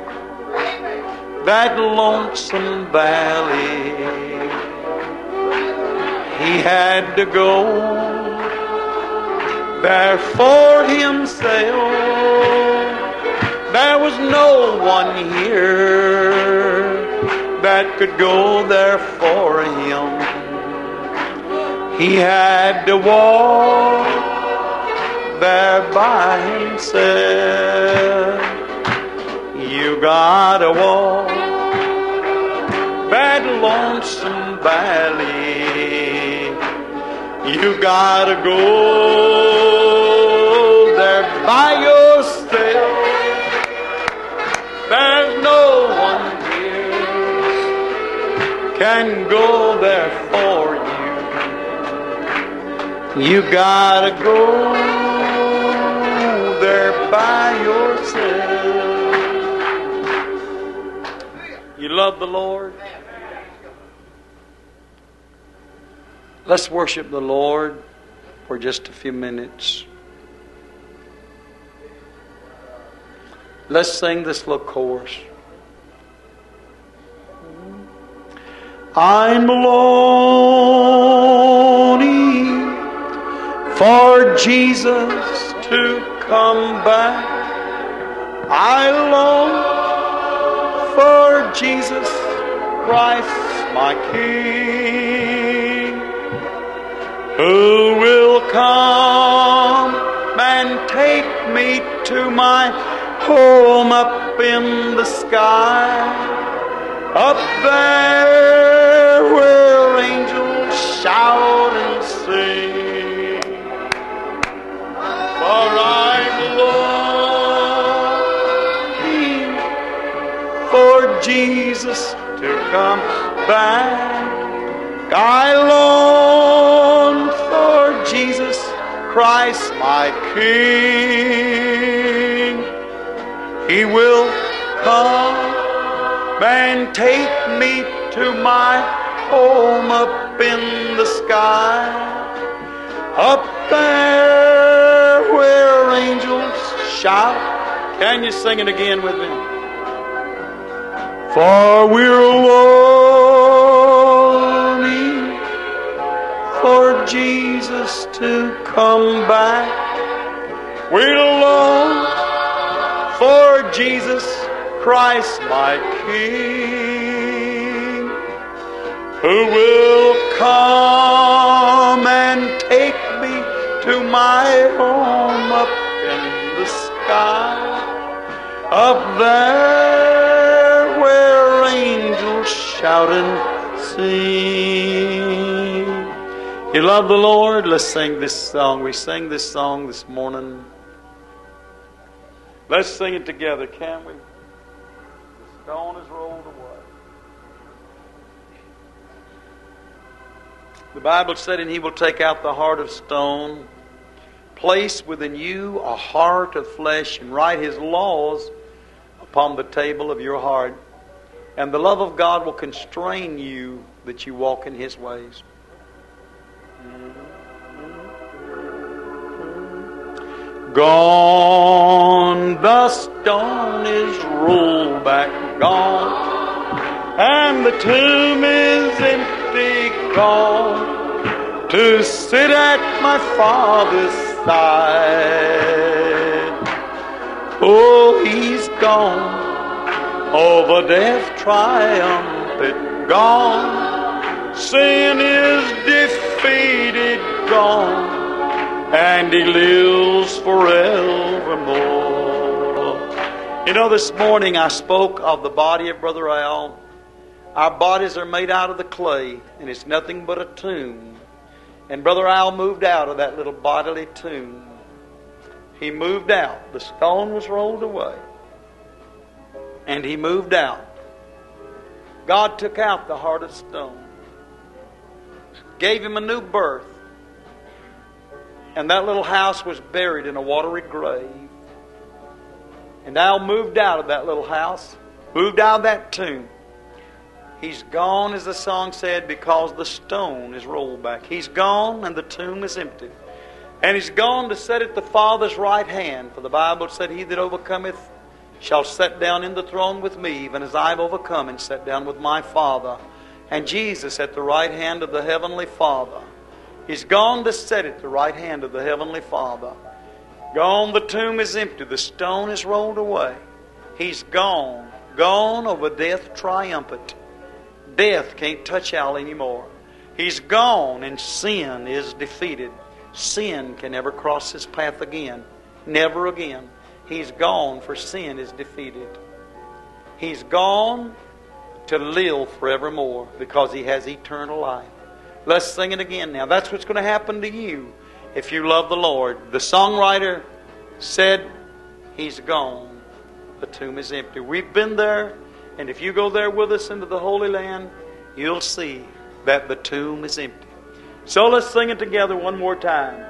that lonesome valley. He had to go there for himself. There was no one here that could go there for him. He had to walk there by himself. You gotta walk that lonesome valley. You gotta go there by yourself. There's no one here can go there for you. You gotta go there by yourself. You love the Lord? Let's worship the Lord for just a few minutes. Let's sing this little chorus. I'm longing for Jesus to come back. I long for Jesus Christ, my King, who will come and take me to my home up in the sky, up there where angels shout and sing. For I'm longing for Jesus to come back. I long for Jesus Christ, my King. He will come and take me to my home up in the sky, up there where angels shout. Can you sing it again with me? For we're longing for Jesus to come back. We're longing for Jesus Christ, my King, who will come and take me to my home up in the sky, up there where shout and sing. You love the Lord? Let's sing this song. We sing this song this morning. Let's sing it together, can we? The stone is rolled away. The Bible said, and He will take out the heart of stone, place within you a heart of flesh, and write His laws upon the table of your heart. And the love of God will constrain you that you walk in His ways. Gone, the stone is rolled back, gone, and the tomb is empty, gone, to sit at my Father's side. Oh, He's gone, over death triumphant, gone, sin is defeated, gone, and He lives forevermore. You know, this morning I spoke of the body of Brother Al. Our bodies are made out of the clay, and it's nothing but a tomb. And Brother Al moved out of that little bodily tomb. He moved out. The stone was rolled away. And he moved out. God took out the heart of stone. Gave him a new birth. And that little house was buried in a watery grave. And Al moved out of that little house. Moved out of that tomb. He's gone, as the song said, because the stone is rolled back. He's gone and the tomb is empty. And He's gone to sit at the Father's right hand. For the Bible said, He that overcometh shall sit down in the throne with me, even as I've overcome and sat down with my Father. And Jesus at the right hand of the Heavenly Father. He's gone to sit at the right hand of the Heavenly Father. Gone, the tomb is empty. The stone is rolled away. He's gone. Gone over death triumphant. Death can't touch Al anymore. He's gone and sin is defeated. Sin can never cross His path again. Never again. He's gone, for sin is defeated. He's gone to live forevermore because He has eternal life. Let's sing it again now. That's what's going to happen to you if you love the Lord. The songwriter said, He's gone. The tomb is empty. We've been there, and if you go there with us into the Holy Land, you'll see that the tomb is empty. So let's sing it together one more time.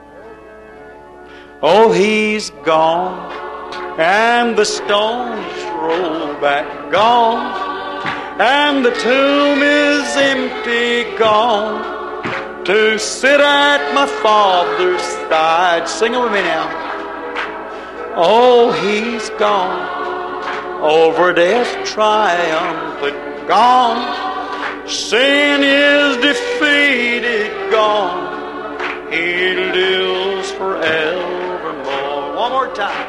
Oh, He's gone, and the stone's rolled back, gone, and the tomb is empty, gone, to sit at my Father's side. Sing it with me now. Oh, He's gone, over death triumphant, gone, sin is defeated, gone, He lives forevermore. One more time.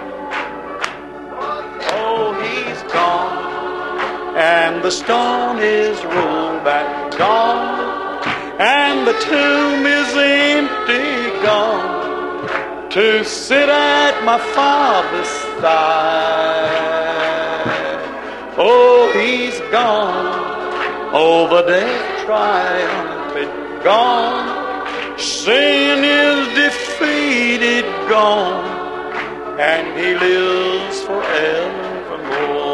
Oh, He's gone, and the stone is rolled back, gone, and the tomb is empty, gone, to sit at my Father's side. Oh, He's gone, over death triumphant, gone, sin is defeated, gone, and He lives forevermore.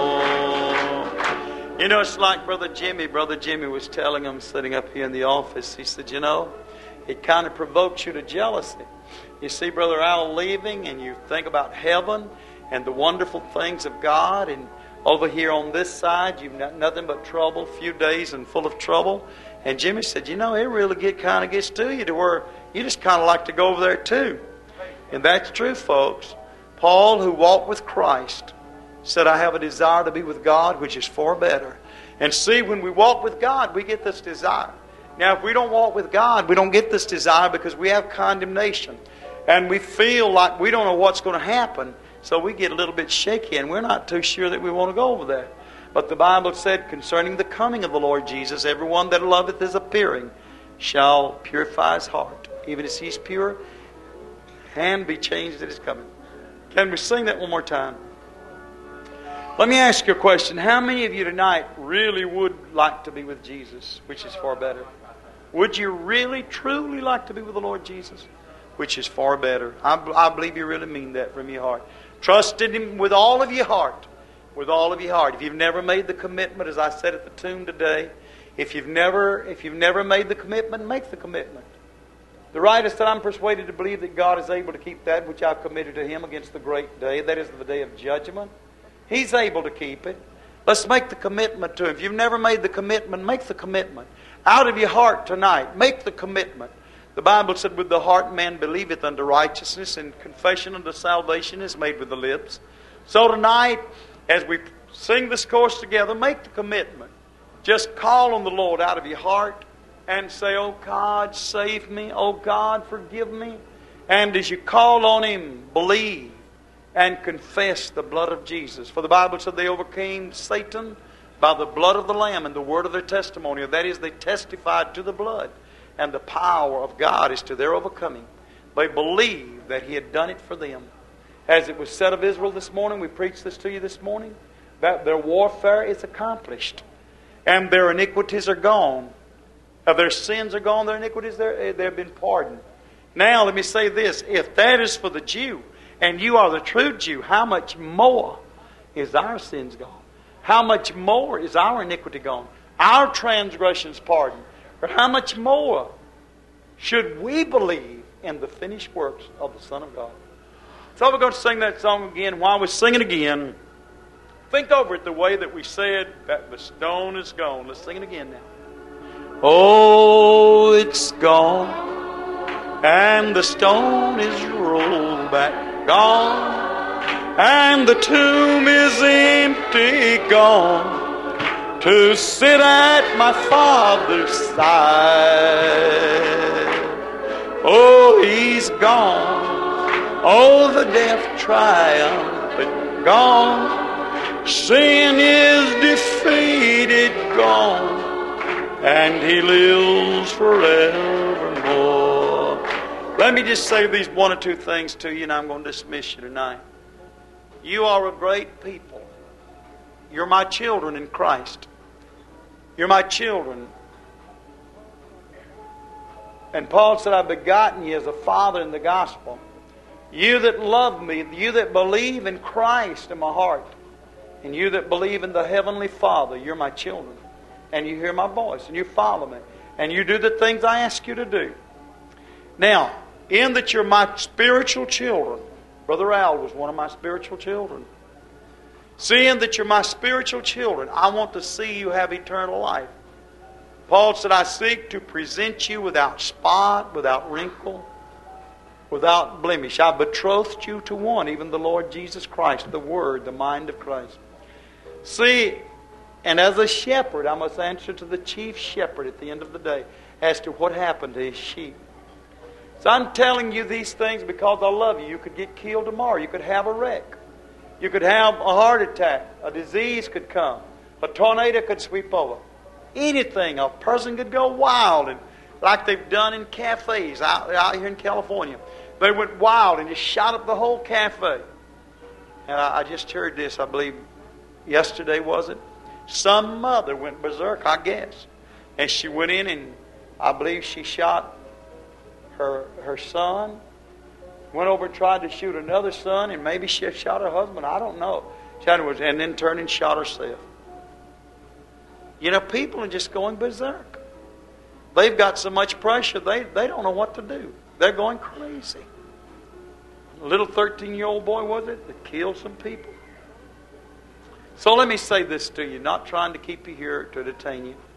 You know, it's like Brother Jimmy. Brother Jimmy was telling him, sitting up here in the office, he said, you know, it kind of provokes you to jealousy. You see Brother Al leaving, and you think about heaven and the wonderful things of God, and over here on this side, you've got nothing but trouble, few days and full of trouble. And Jimmy said, you know, it really get kind of gets to you to where you just kind of like to go over there too. And that's true, folks. Paul, who walked with Christ, said, I have a desire to be with God, which is far better. And see, when we walk with God, we get this desire. Now, if we don't walk with God, we don't get this desire because we have condemnation. And we feel like we don't know what's going to happen. So we get a little bit shaky, and we're not too sure that we want to go over there. But the Bible said, concerning the coming of the Lord Jesus, everyone that loveth His appearing shall purify his heart, even as He's pure, and be changed at His coming. Can we sing that one more time? Let me ask you a question. How many of you tonight really would like to be with Jesus, which is far better? Would you really, truly like to be with the Lord Jesus, which is far better? I, I believe you really mean that from your heart. Trust in Him with all of your heart. With all of your heart. If you've never made the commitment, as I said at the tomb today, if you've never, if you've never made the commitment, make the commitment. The writer said, I'm persuaded to believe that God is able to keep that which I've committed to Him against the great day. That is the day of judgment. He's able to keep it. Let's make the commitment to Him. If you've never made the commitment, make the commitment. Out of your heart tonight, make the commitment. The Bible said, with the heart man believeth unto righteousness, and confession unto salvation is made with the lips. So tonight, as we sing this chorus together, make the commitment. Just call on the Lord out of your heart and say, oh God, save me. Oh God, forgive me. And as you call on Him, believe and confess the blood of Jesus. For the Bible said they overcame Satan by the blood of the Lamb and the word of their testimony. That is, they testified to the blood. And the power of God is to their overcoming. They believed that He had done it for them. As it was said of Israel this morning, we preached this to you this morning, that their warfare is accomplished. And their iniquities are gone. Their sins are gone, their iniquities, they've been pardoned. Now let me say this. If that is for the Jew, and you are the true Jew, how much more is our sins gone? How much more is our iniquity gone? Our transgressions pardoned. Or how much more should we believe in the finished works of the Son of God? So we're going to sing that song again. While we sing it again, think over it the way that we said that the stone is gone. Let's sing it again now. Oh, it's gone, and the stone is rolled back. Gone, and the tomb is empty, gone, to sit at my Father's side. Oh, He's gone. Oh, the death triumphant, gone. Sin is defeated, gone, and He lives forevermore. Let me just say these one or two things to you, and I'm going to dismiss you tonight. You are a great people. You're my children in Christ. You're my children. And Paul said, I've begotten you as a father in the gospel. You that love me, you that believe in Christ in my heart, and you that believe in the Heavenly Father, you're my children. And you hear my voice, and you follow me, and you do the things I ask you to do. Now, in that you're my spiritual children. Brother Al was one of my spiritual children. Seeing that you're my spiritual children, I want to see you have eternal life. Paul said, I seek to present you without spot, without wrinkle, without blemish. I betrothed you to one, even the Lord Jesus Christ, the Word, the mind of Christ. See, and as a shepherd, I must answer to the chief shepherd at the end of the day as to what happened to his sheep. So I'm telling you these things because I love you. You could get killed tomorrow. You could have a wreck. You could have a heart attack. A disease could come. A tornado could sweep over. Anything. A person could go wild, and like they've done in cafes out, out here in California. They went wild and just shot up the whole cafe. And I, I just heard this, I believe, yesterday, was it? Some mother went berserk, I guess. And she went in and I believe she shot her her son, went over and tried to shoot another son, and maybe she shot her husband. I don't know. And then turned and shot herself. You know, people are just going berserk. They've got so much pressure, they, they don't know what to do. They're going crazy. A little thirteen-year-old boy, was it, that killed some people? So let me say this to you, not trying to keep you here to detain you.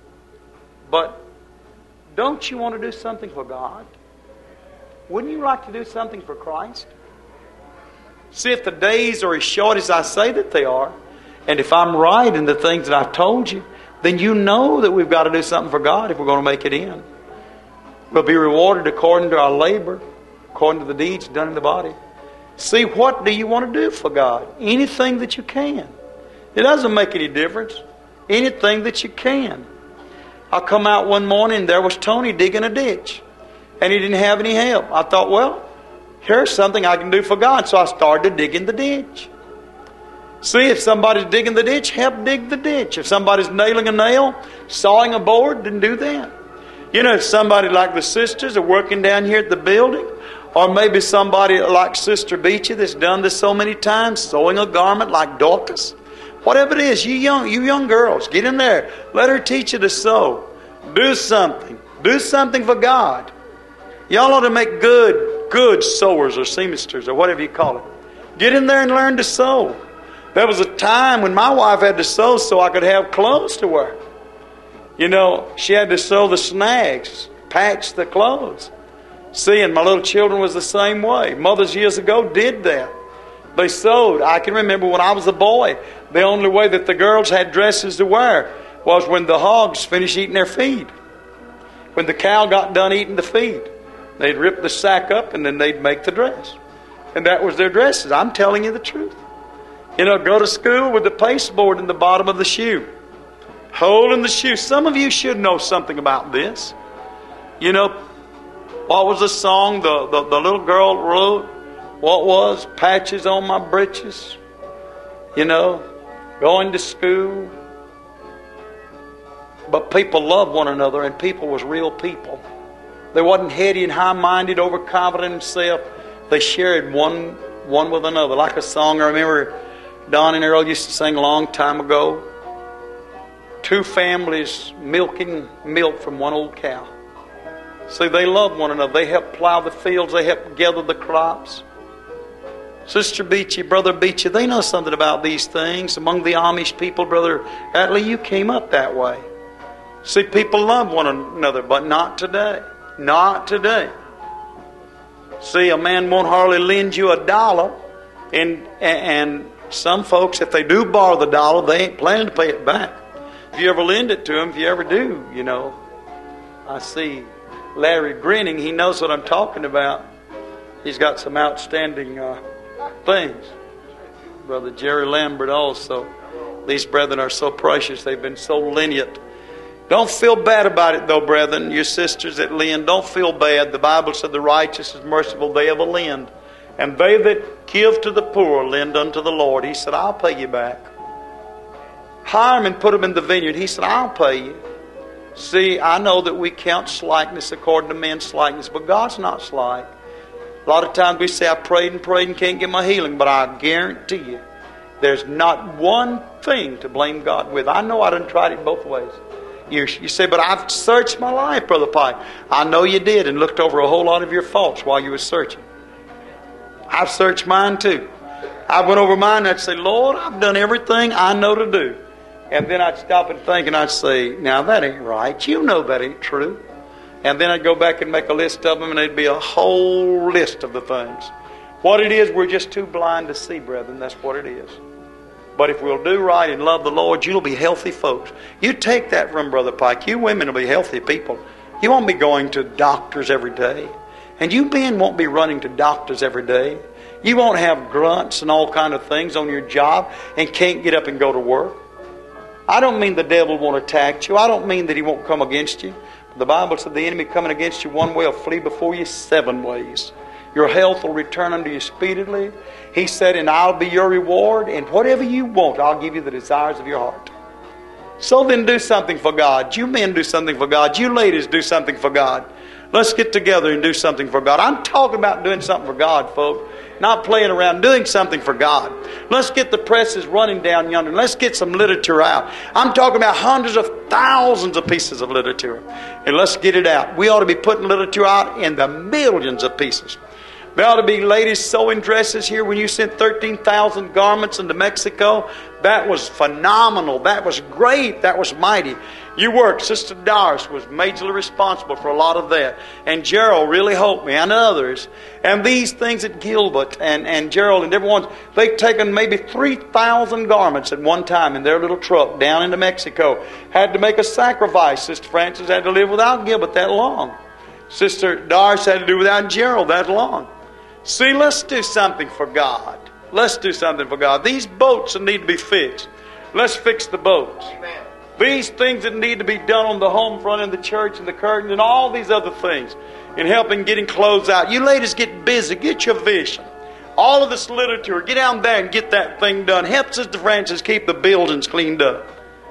But don't you want to do something for God? Wouldn't you like to do something for Christ? See, if the days are as short as I say that they are, and if I'm right in the things that I've told you, then you know that we've got to do something for God if we're going to make it in. We'll be rewarded according to our labor, according to the deeds done in the body. See, what do you want to do for God? Anything that you can. It doesn't make any difference. Anything that you can. I come out one morning and there was Tony digging a ditch. And he didn't have any help. I thought, well, here's something I can do for God. So I started digging the ditch. See, if somebody's digging the ditch, help dig the ditch. If somebody's nailing a nail, sawing a board, then do that. You know, if somebody like the sisters are working down here at the building, or maybe somebody like Sister Beachy that's done this so many times, sewing a garment like Dorcas. Whatever it is, you young, you young girls, get in there. Let her teach you to sew. Do something. Do something for God. Y'all ought to make good, good sewers or seamsters or whatever you call it. Get in there and learn to sew. There was a time when my wife had to sew so I could have clothes to wear. You know, she had to sew the snags, patch the clothes. See, and my little children was the same way. Mothers years ago did that. They sewed. I can remember when I was a boy, the only way that the girls had dresses to wear was when the hogs finished eating their feed. When the cow got done eating the feed, they'd rip the sack up and then they'd make the dress. And that was their dresses. I'm telling you the truth. You know, go to school with the pasteboard in the bottom of the shoe. Holding the shoe. Some of you should know something about this. You know, what was the song the, the, the little girl wrote? What was? Patches on my breeches. You know, going to school. But people loved one another, and people was real people. They wasn't heady and high-minded, overconfident in themselves. They shared one, one with another. Like a song I remember Don and Earl used to sing a long time ago. Two families milking milk from one old cow. See, they loved one another. They helped plow the fields. They helped gather the crops. Sister Beachy, Brother Beachy, they know something about these things. Among the Amish people, Brother Atlee, you came up that way. See, people love one another, but not today. Not today. See, a man won't hardly lend you a dollar. And, and some folks, if they do borrow the dollar, they ain't planning to pay it back. If you ever lend it to them, if you ever do, you know. I see Larry grinning. He knows what I'm talking about. He's got some outstanding uh, things. Brother Jerry Lambert also. These brethren are so precious. They've been so lenient. Don't feel bad about it, though, brethren. Your sisters that lend, don't feel bad. The Bible said the righteous is merciful. They ever lend. And they that give to the poor lend unto the Lord. He said, I'll pay you back. Hire them and put them in the vineyard. He said, I'll pay you. See, I know that we count slackness according to men's slackness, but God's not slack. A lot of times we say, I prayed and prayed and can't get my healing, but I guarantee you, there's not one thing to blame God with. I know I done tried it both ways. You, you say, but I've searched my life, Brother Pike. I know you did, and looked over a whole lot of your faults while you were searching. I've searched mine too. I went over mine and I'd say, Lord, I've done everything I know to do. And then I'd stop and think and I'd say, now that ain't right. You know that ain't true. And then I'd go back and make a list of them, and it'd be a whole list of the things. What it is, we're just too blind to see, brethren. That's what it is. But if we'll do right and love the Lord, you'll be healthy folks. You take that from Brother Pike. You women will be healthy people. You won't be going to doctors every day. And you men won't be running to doctors every day. You won't have grunts and all kind of things on your job and can't get up and go to work. I don't mean the devil won't attack you. I don't mean that he won't come against you. The Bible said the enemy coming against you one way will flee before you seven ways. Your health will return unto you speedily. He said, and I'll be your reward, and whatever you want, I'll give you the desires of your heart. So then do something for God. You men do something for God. You ladies do something for God. Let's get together and do something for God. I'm talking about doing something for God, folks. Not playing around, doing something for God. Let's get the presses running down yonder. Let's get some literature out. I'm talking about hundreds of thousands of pieces of literature. And let's get it out. We ought to be putting literature out in the millions of pieces. There ought to be ladies sewing dresses here. When you sent thirteen thousand garments into Mexico, that was phenomenal. That was great. That was mighty. You worked. Sister Doris was majorly responsible for a lot of that. And Gerald really helped me, and others. And these things at Gilbert and, and Gerald and everyone, they've taken maybe three thousand garments at one time in their little truck down into Mexico. Had to make a sacrifice. Sister Francis had to live without Gilbert that long. Sister Doris had to do without Gerald that long. See, let's do something for God. Let's do something for God. These boats need to be fixed. Let's fix the boats. Amen. These things that need to be done on the home front in the church and the curtains and all these other things in helping getting clothes out. You ladies get busy. Get your vision. all of this literature, get down there and get that thing done. Help Sister Francis keep the buildings cleaned up.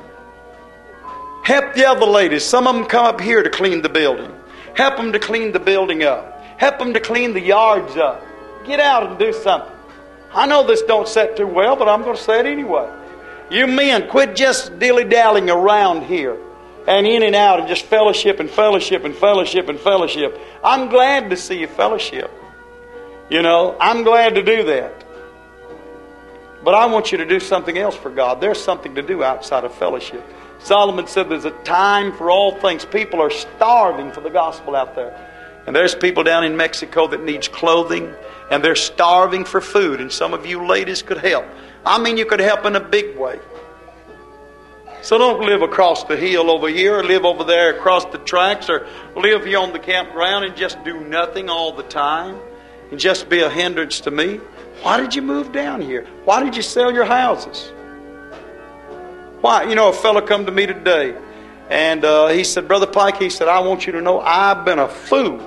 Help the other ladies. Some of them come up here to clean the building. Help them to clean the building up. Help them to clean the yards up. Get out and do something. I know this don't set too well, but I'm going to say it anyway. You men, quit just dilly-dallying around here and in and out and just fellowship and fellowship and fellowship and fellowship. I'm glad to see you fellowship. You know, I'm glad to do that. But I want you to do something else for God. There's something to do outside of fellowship. Solomon said there's a time for all things. People are starving for the gospel out there. And there's people down in Mexico that needs clothing, and they're starving for food. And some of you ladies could help. I mean, you could help in a big way. So don't live across the hill over here, or live over there across the tracks, or live here on the campground and just do nothing all the time and just be a hindrance to me. Why did you move down here? Why did you sell your houses? Why? You know, a fellow come to me today, and uh, he said, Brother Pike, he said, I want you to know I've been a fool.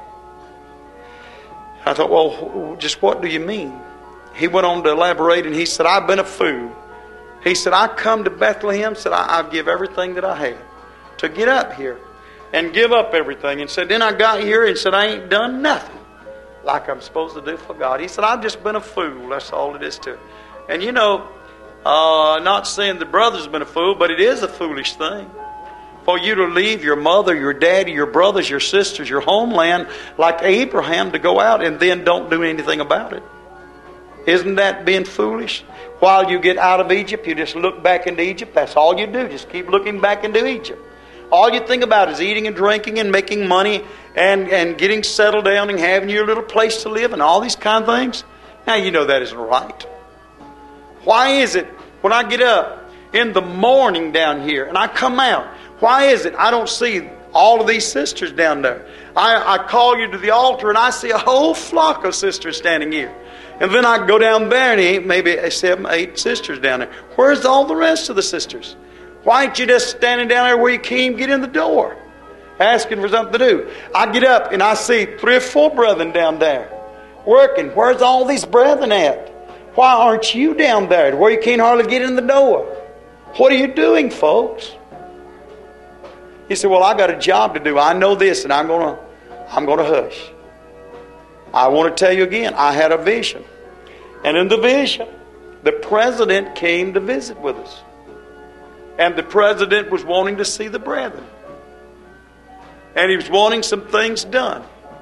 I thought, well, just what do you mean? He went on to elaborate, and he said, I've been a fool. He said, I come to Bethlehem, said, I, I give everything that I had to get up here and give up everything. And said, then I got here and said, I ain't done nothing like I'm supposed to do for God. He said, I've just been a fool. That's all it is to it. And you know, uh, not saying the brother's been a fool, but it is a foolish thing for you to leave your mother, your daddy, your brothers, your sisters, your homeland, like Abraham, to go out and then don't do anything about it. Isn't that being foolish? While you get out of Egypt, you just look back into Egypt. That's all you do. Just keep looking back into Egypt. All you think about is eating and drinking and making money and, and getting settled down and having your little place to live and all these kind of things. Now, you know that isn't right. Why is it when I get up in the morning down here and I come out, why is it I don't see all of these sisters down there? I, I call you to the altar and I see a whole flock of sisters standing here. And then I go down there and he, maybe seven, eight sisters down there. Where's all the rest of the sisters? Why ain't you just standing down there where you can't even get in the door, asking for something to do? I get up and I see three or four brethren down there working. Where's all these brethren at? Why aren't you down there where you can't hardly get in the door? What are you doing, folks? He said, well, I got a job to do. I know this, and I'm going to I'm going to hush. I want to tell you again, I had a vision. And in the vision, the president came to visit with us. And the president was wanting to see the brethren. And he was wanting some things done.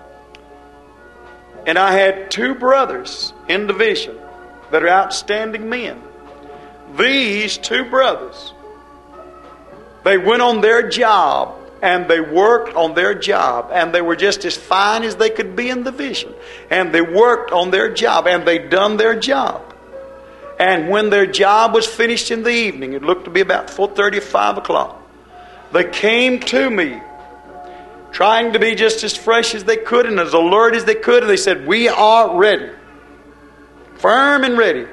And I had two brothers in the vision that are outstanding men. These two brothers, they went on their job and they worked on their job and they were just as fine as they could be in the vision. And they worked on their job and they done their job. And when their job was finished in the evening, it looked to be about four thirty or five o'clock, they came to me trying to be just as fresh as they could and as alert as they could. And they said, we are ready. Firm and ready.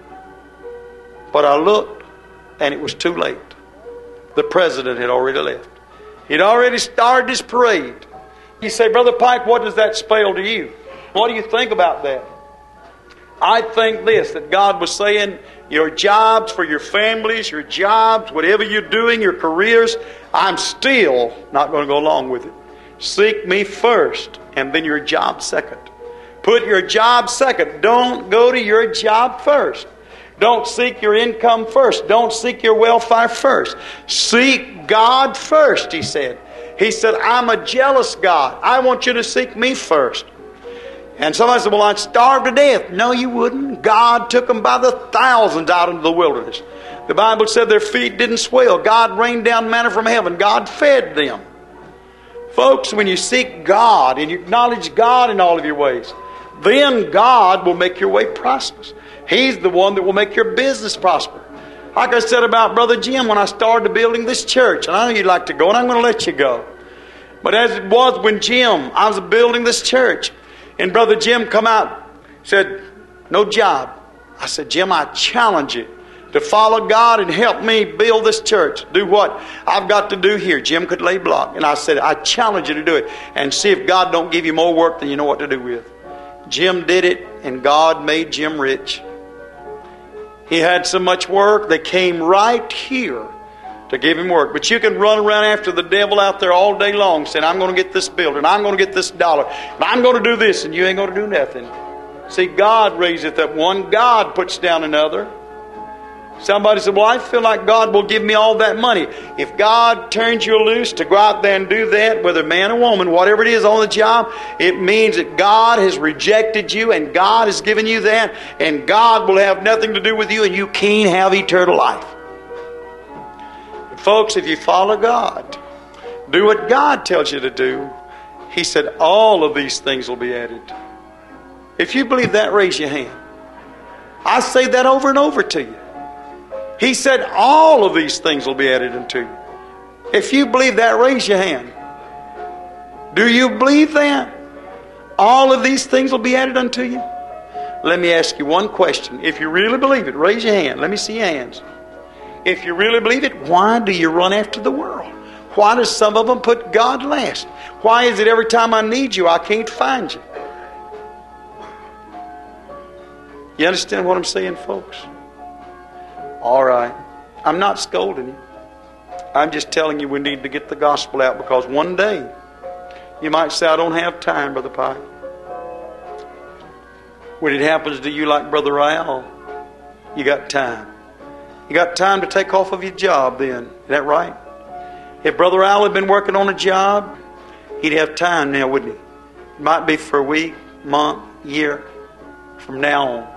But I looked and it was too late. The president had already left. He'd already started his parade. You say, Brother Pike, what does that spell to you? What do you think about that? I think this, that God was saying, your jobs for your families, your jobs, whatever you're doing, your careers, I'm still not going to go along with it. Seek me first, and then your job second. Put your job second. Don't go to your job first. Don't seek your income first. Don't seek your welfare first. Seek God first, he said. He said, I'm a jealous God. I want you to seek me first. And somebody said, well, I'd starve to death. No, you wouldn't. God took them by the thousands out into the wilderness. The Bible said their feet didn't swell. God rained down manna from heaven. God fed them. Folks, when you seek God and you acknowledge God in all of your ways, then God will make your way prosperous. He's the one that will make your business prosper. Like I said about Brother Jim when I started building this church, and I know you'd like to go, and I'm going to let you go. But as it was when Jim, I was building this church, and Brother Jim come out, said, no job. I said, Jim, I challenge you to follow God and help me build this church. Do what I've got to do here. Jim could lay block. And I said, I challenge you to do it and see if God don't give you more work than you know what to do with. Jim did it. and God made Jim rich. He had so much work, they came right here to give him work. But you can run around after the devil out there all day long saying, I'm going to get this building, I'm going to get this dollar, and I'm going to do this, and you ain't going to do nothing. See, God raiseth up one, God puts down another. Somebody said, well, I feel like God will give me all that money. If God turns you loose to go out there and do that, whether man or woman, whatever it is on the job, it means that God has rejected you and God has given you that, and God will have nothing to do with you, and you can't have eternal life. But folks, if you follow God, do what God tells you to do, He said all of these things will be added. If you believe that, raise your hand. I say that over and over to you. He said all of these things will be added unto you. If you believe that, raise your hand. Do you believe that? All of these things will be added unto you? Let me ask you one question. If you really believe it, raise your hand. Let me see your hands. If you really believe it, why do you run after the world? Why do some of them put God last? Why is it every time I need you, I can't find you? You understand what I'm saying, folks? All right. I'm not scolding you. I'm just telling you we need to get the gospel out, because one day you might say, I don't have time, Brother Pike. When it happens to you like Brother Rael, you got time. You got time to take off of your job then. Is that right? If Brother Rael had been working on a job, he'd have time now, wouldn't he? It might be for a week, month, year from now on.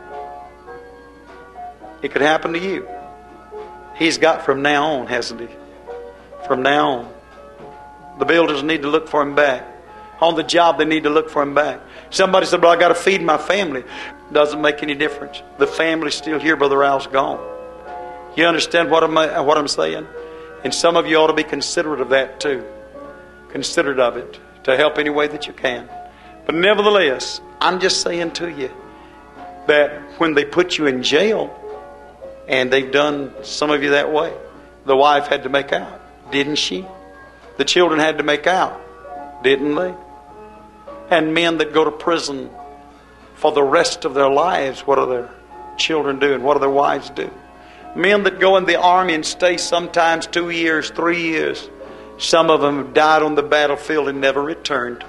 It could happen to you. He's got from now on, hasn't he? From now on. The builders need to look for him back. On the job, they need to look for him back. Somebody said, well, I got to feed my family. Doesn't make any difference. The family's still here, Brother Rao's gone. You understand what I'm, what I'm saying? And some of you ought to be considerate of that too. Considerate of it, to help any way that you can. But nevertheless, I'm just saying to you that when they put you in jail, and they've done some of you that way, the wife had to make out, didn't she? The children had to make out, didn't they? And men that go to prison for the rest of their lives, what do their children do and what do their wives do? Men that go in the army and stay sometimes two years, three years. Some of them have died on the battlefield and never returned.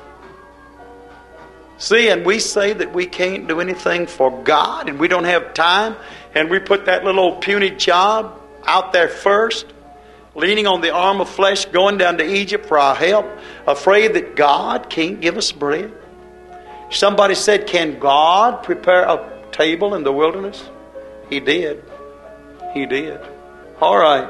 See, and we say that we can't do anything for God and we don't have time, and we put that little old puny job out there first, leaning on the arm of flesh, going down to Egypt for our help, afraid that God can't give us bread. Somebody said, can God prepare a table in the wilderness? He did. He did. All right.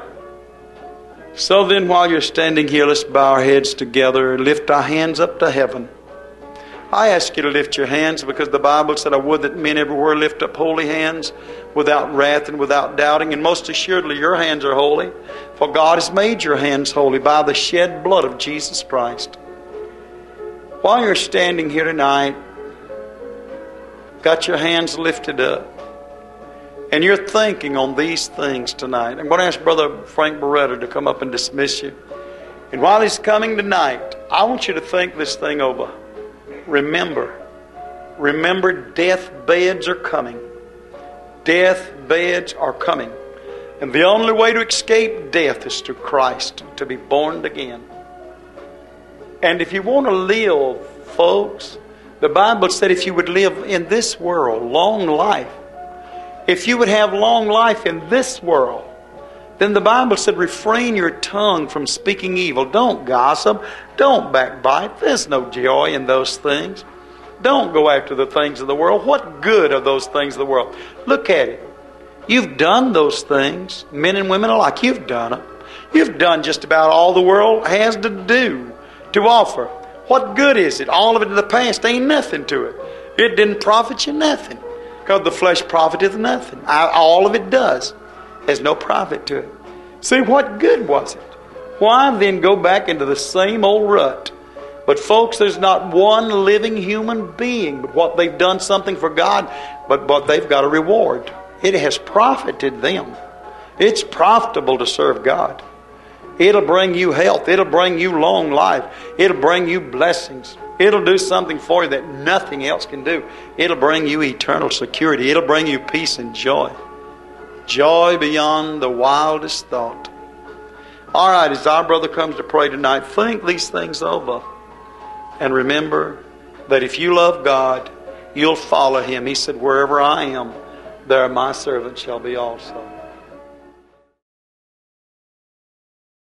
So then, while you're standing here, let's bow our heads together and lift our hands up to heaven. I ask you to lift your hands, because the Bible said, I would that men everywhere lift up holy hands without wrath and without doubting. And most assuredly your hands are holy, for God has made your hands holy by the shed blood of Jesus Christ. While you're standing here tonight, got your hands lifted up, and you're thinking on these things tonight, I'm going to ask Brother Frank Beretta to come up and dismiss you. And while he's coming tonight, I want you to think this thing over. Remember, remember, death beds are coming. Death beds are coming. And the only way to escape death is through Christ, to be born again. And if you want to live, folks, the Bible said if you would live in this world, long life, if you would have long life in this world, then the Bible said refrain your tongue from speaking evil. Don't gossip. Don't backbite. There's no joy in those things. Don't go after the things of the world. What good are those things of the world? Look at it. You've done those things, men and women alike. You've done them. You've done just about all the world has to do, to offer. What good is it? All of it in the past ain't nothing to it. It didn't profit you nothing, because the flesh profiteth nothing. All of it does. There's no profit to it. See, what good was it? Why then go back into the same old rut? But folks, there's not one living human being but what they've done something for God, but, but they've got a reward. It has profited them. It's profitable to serve God. It'll bring you health. It'll bring you long life. It'll bring you blessings. It'll do something for you that nothing else can do. It'll bring you eternal security. It'll bring you peace and joy. Joy beyond the wildest thought. All right, as our brother comes to pray tonight, think these things over. And remember that if you love God, you'll follow Him. He said, wherever I am, there my servant shall be also.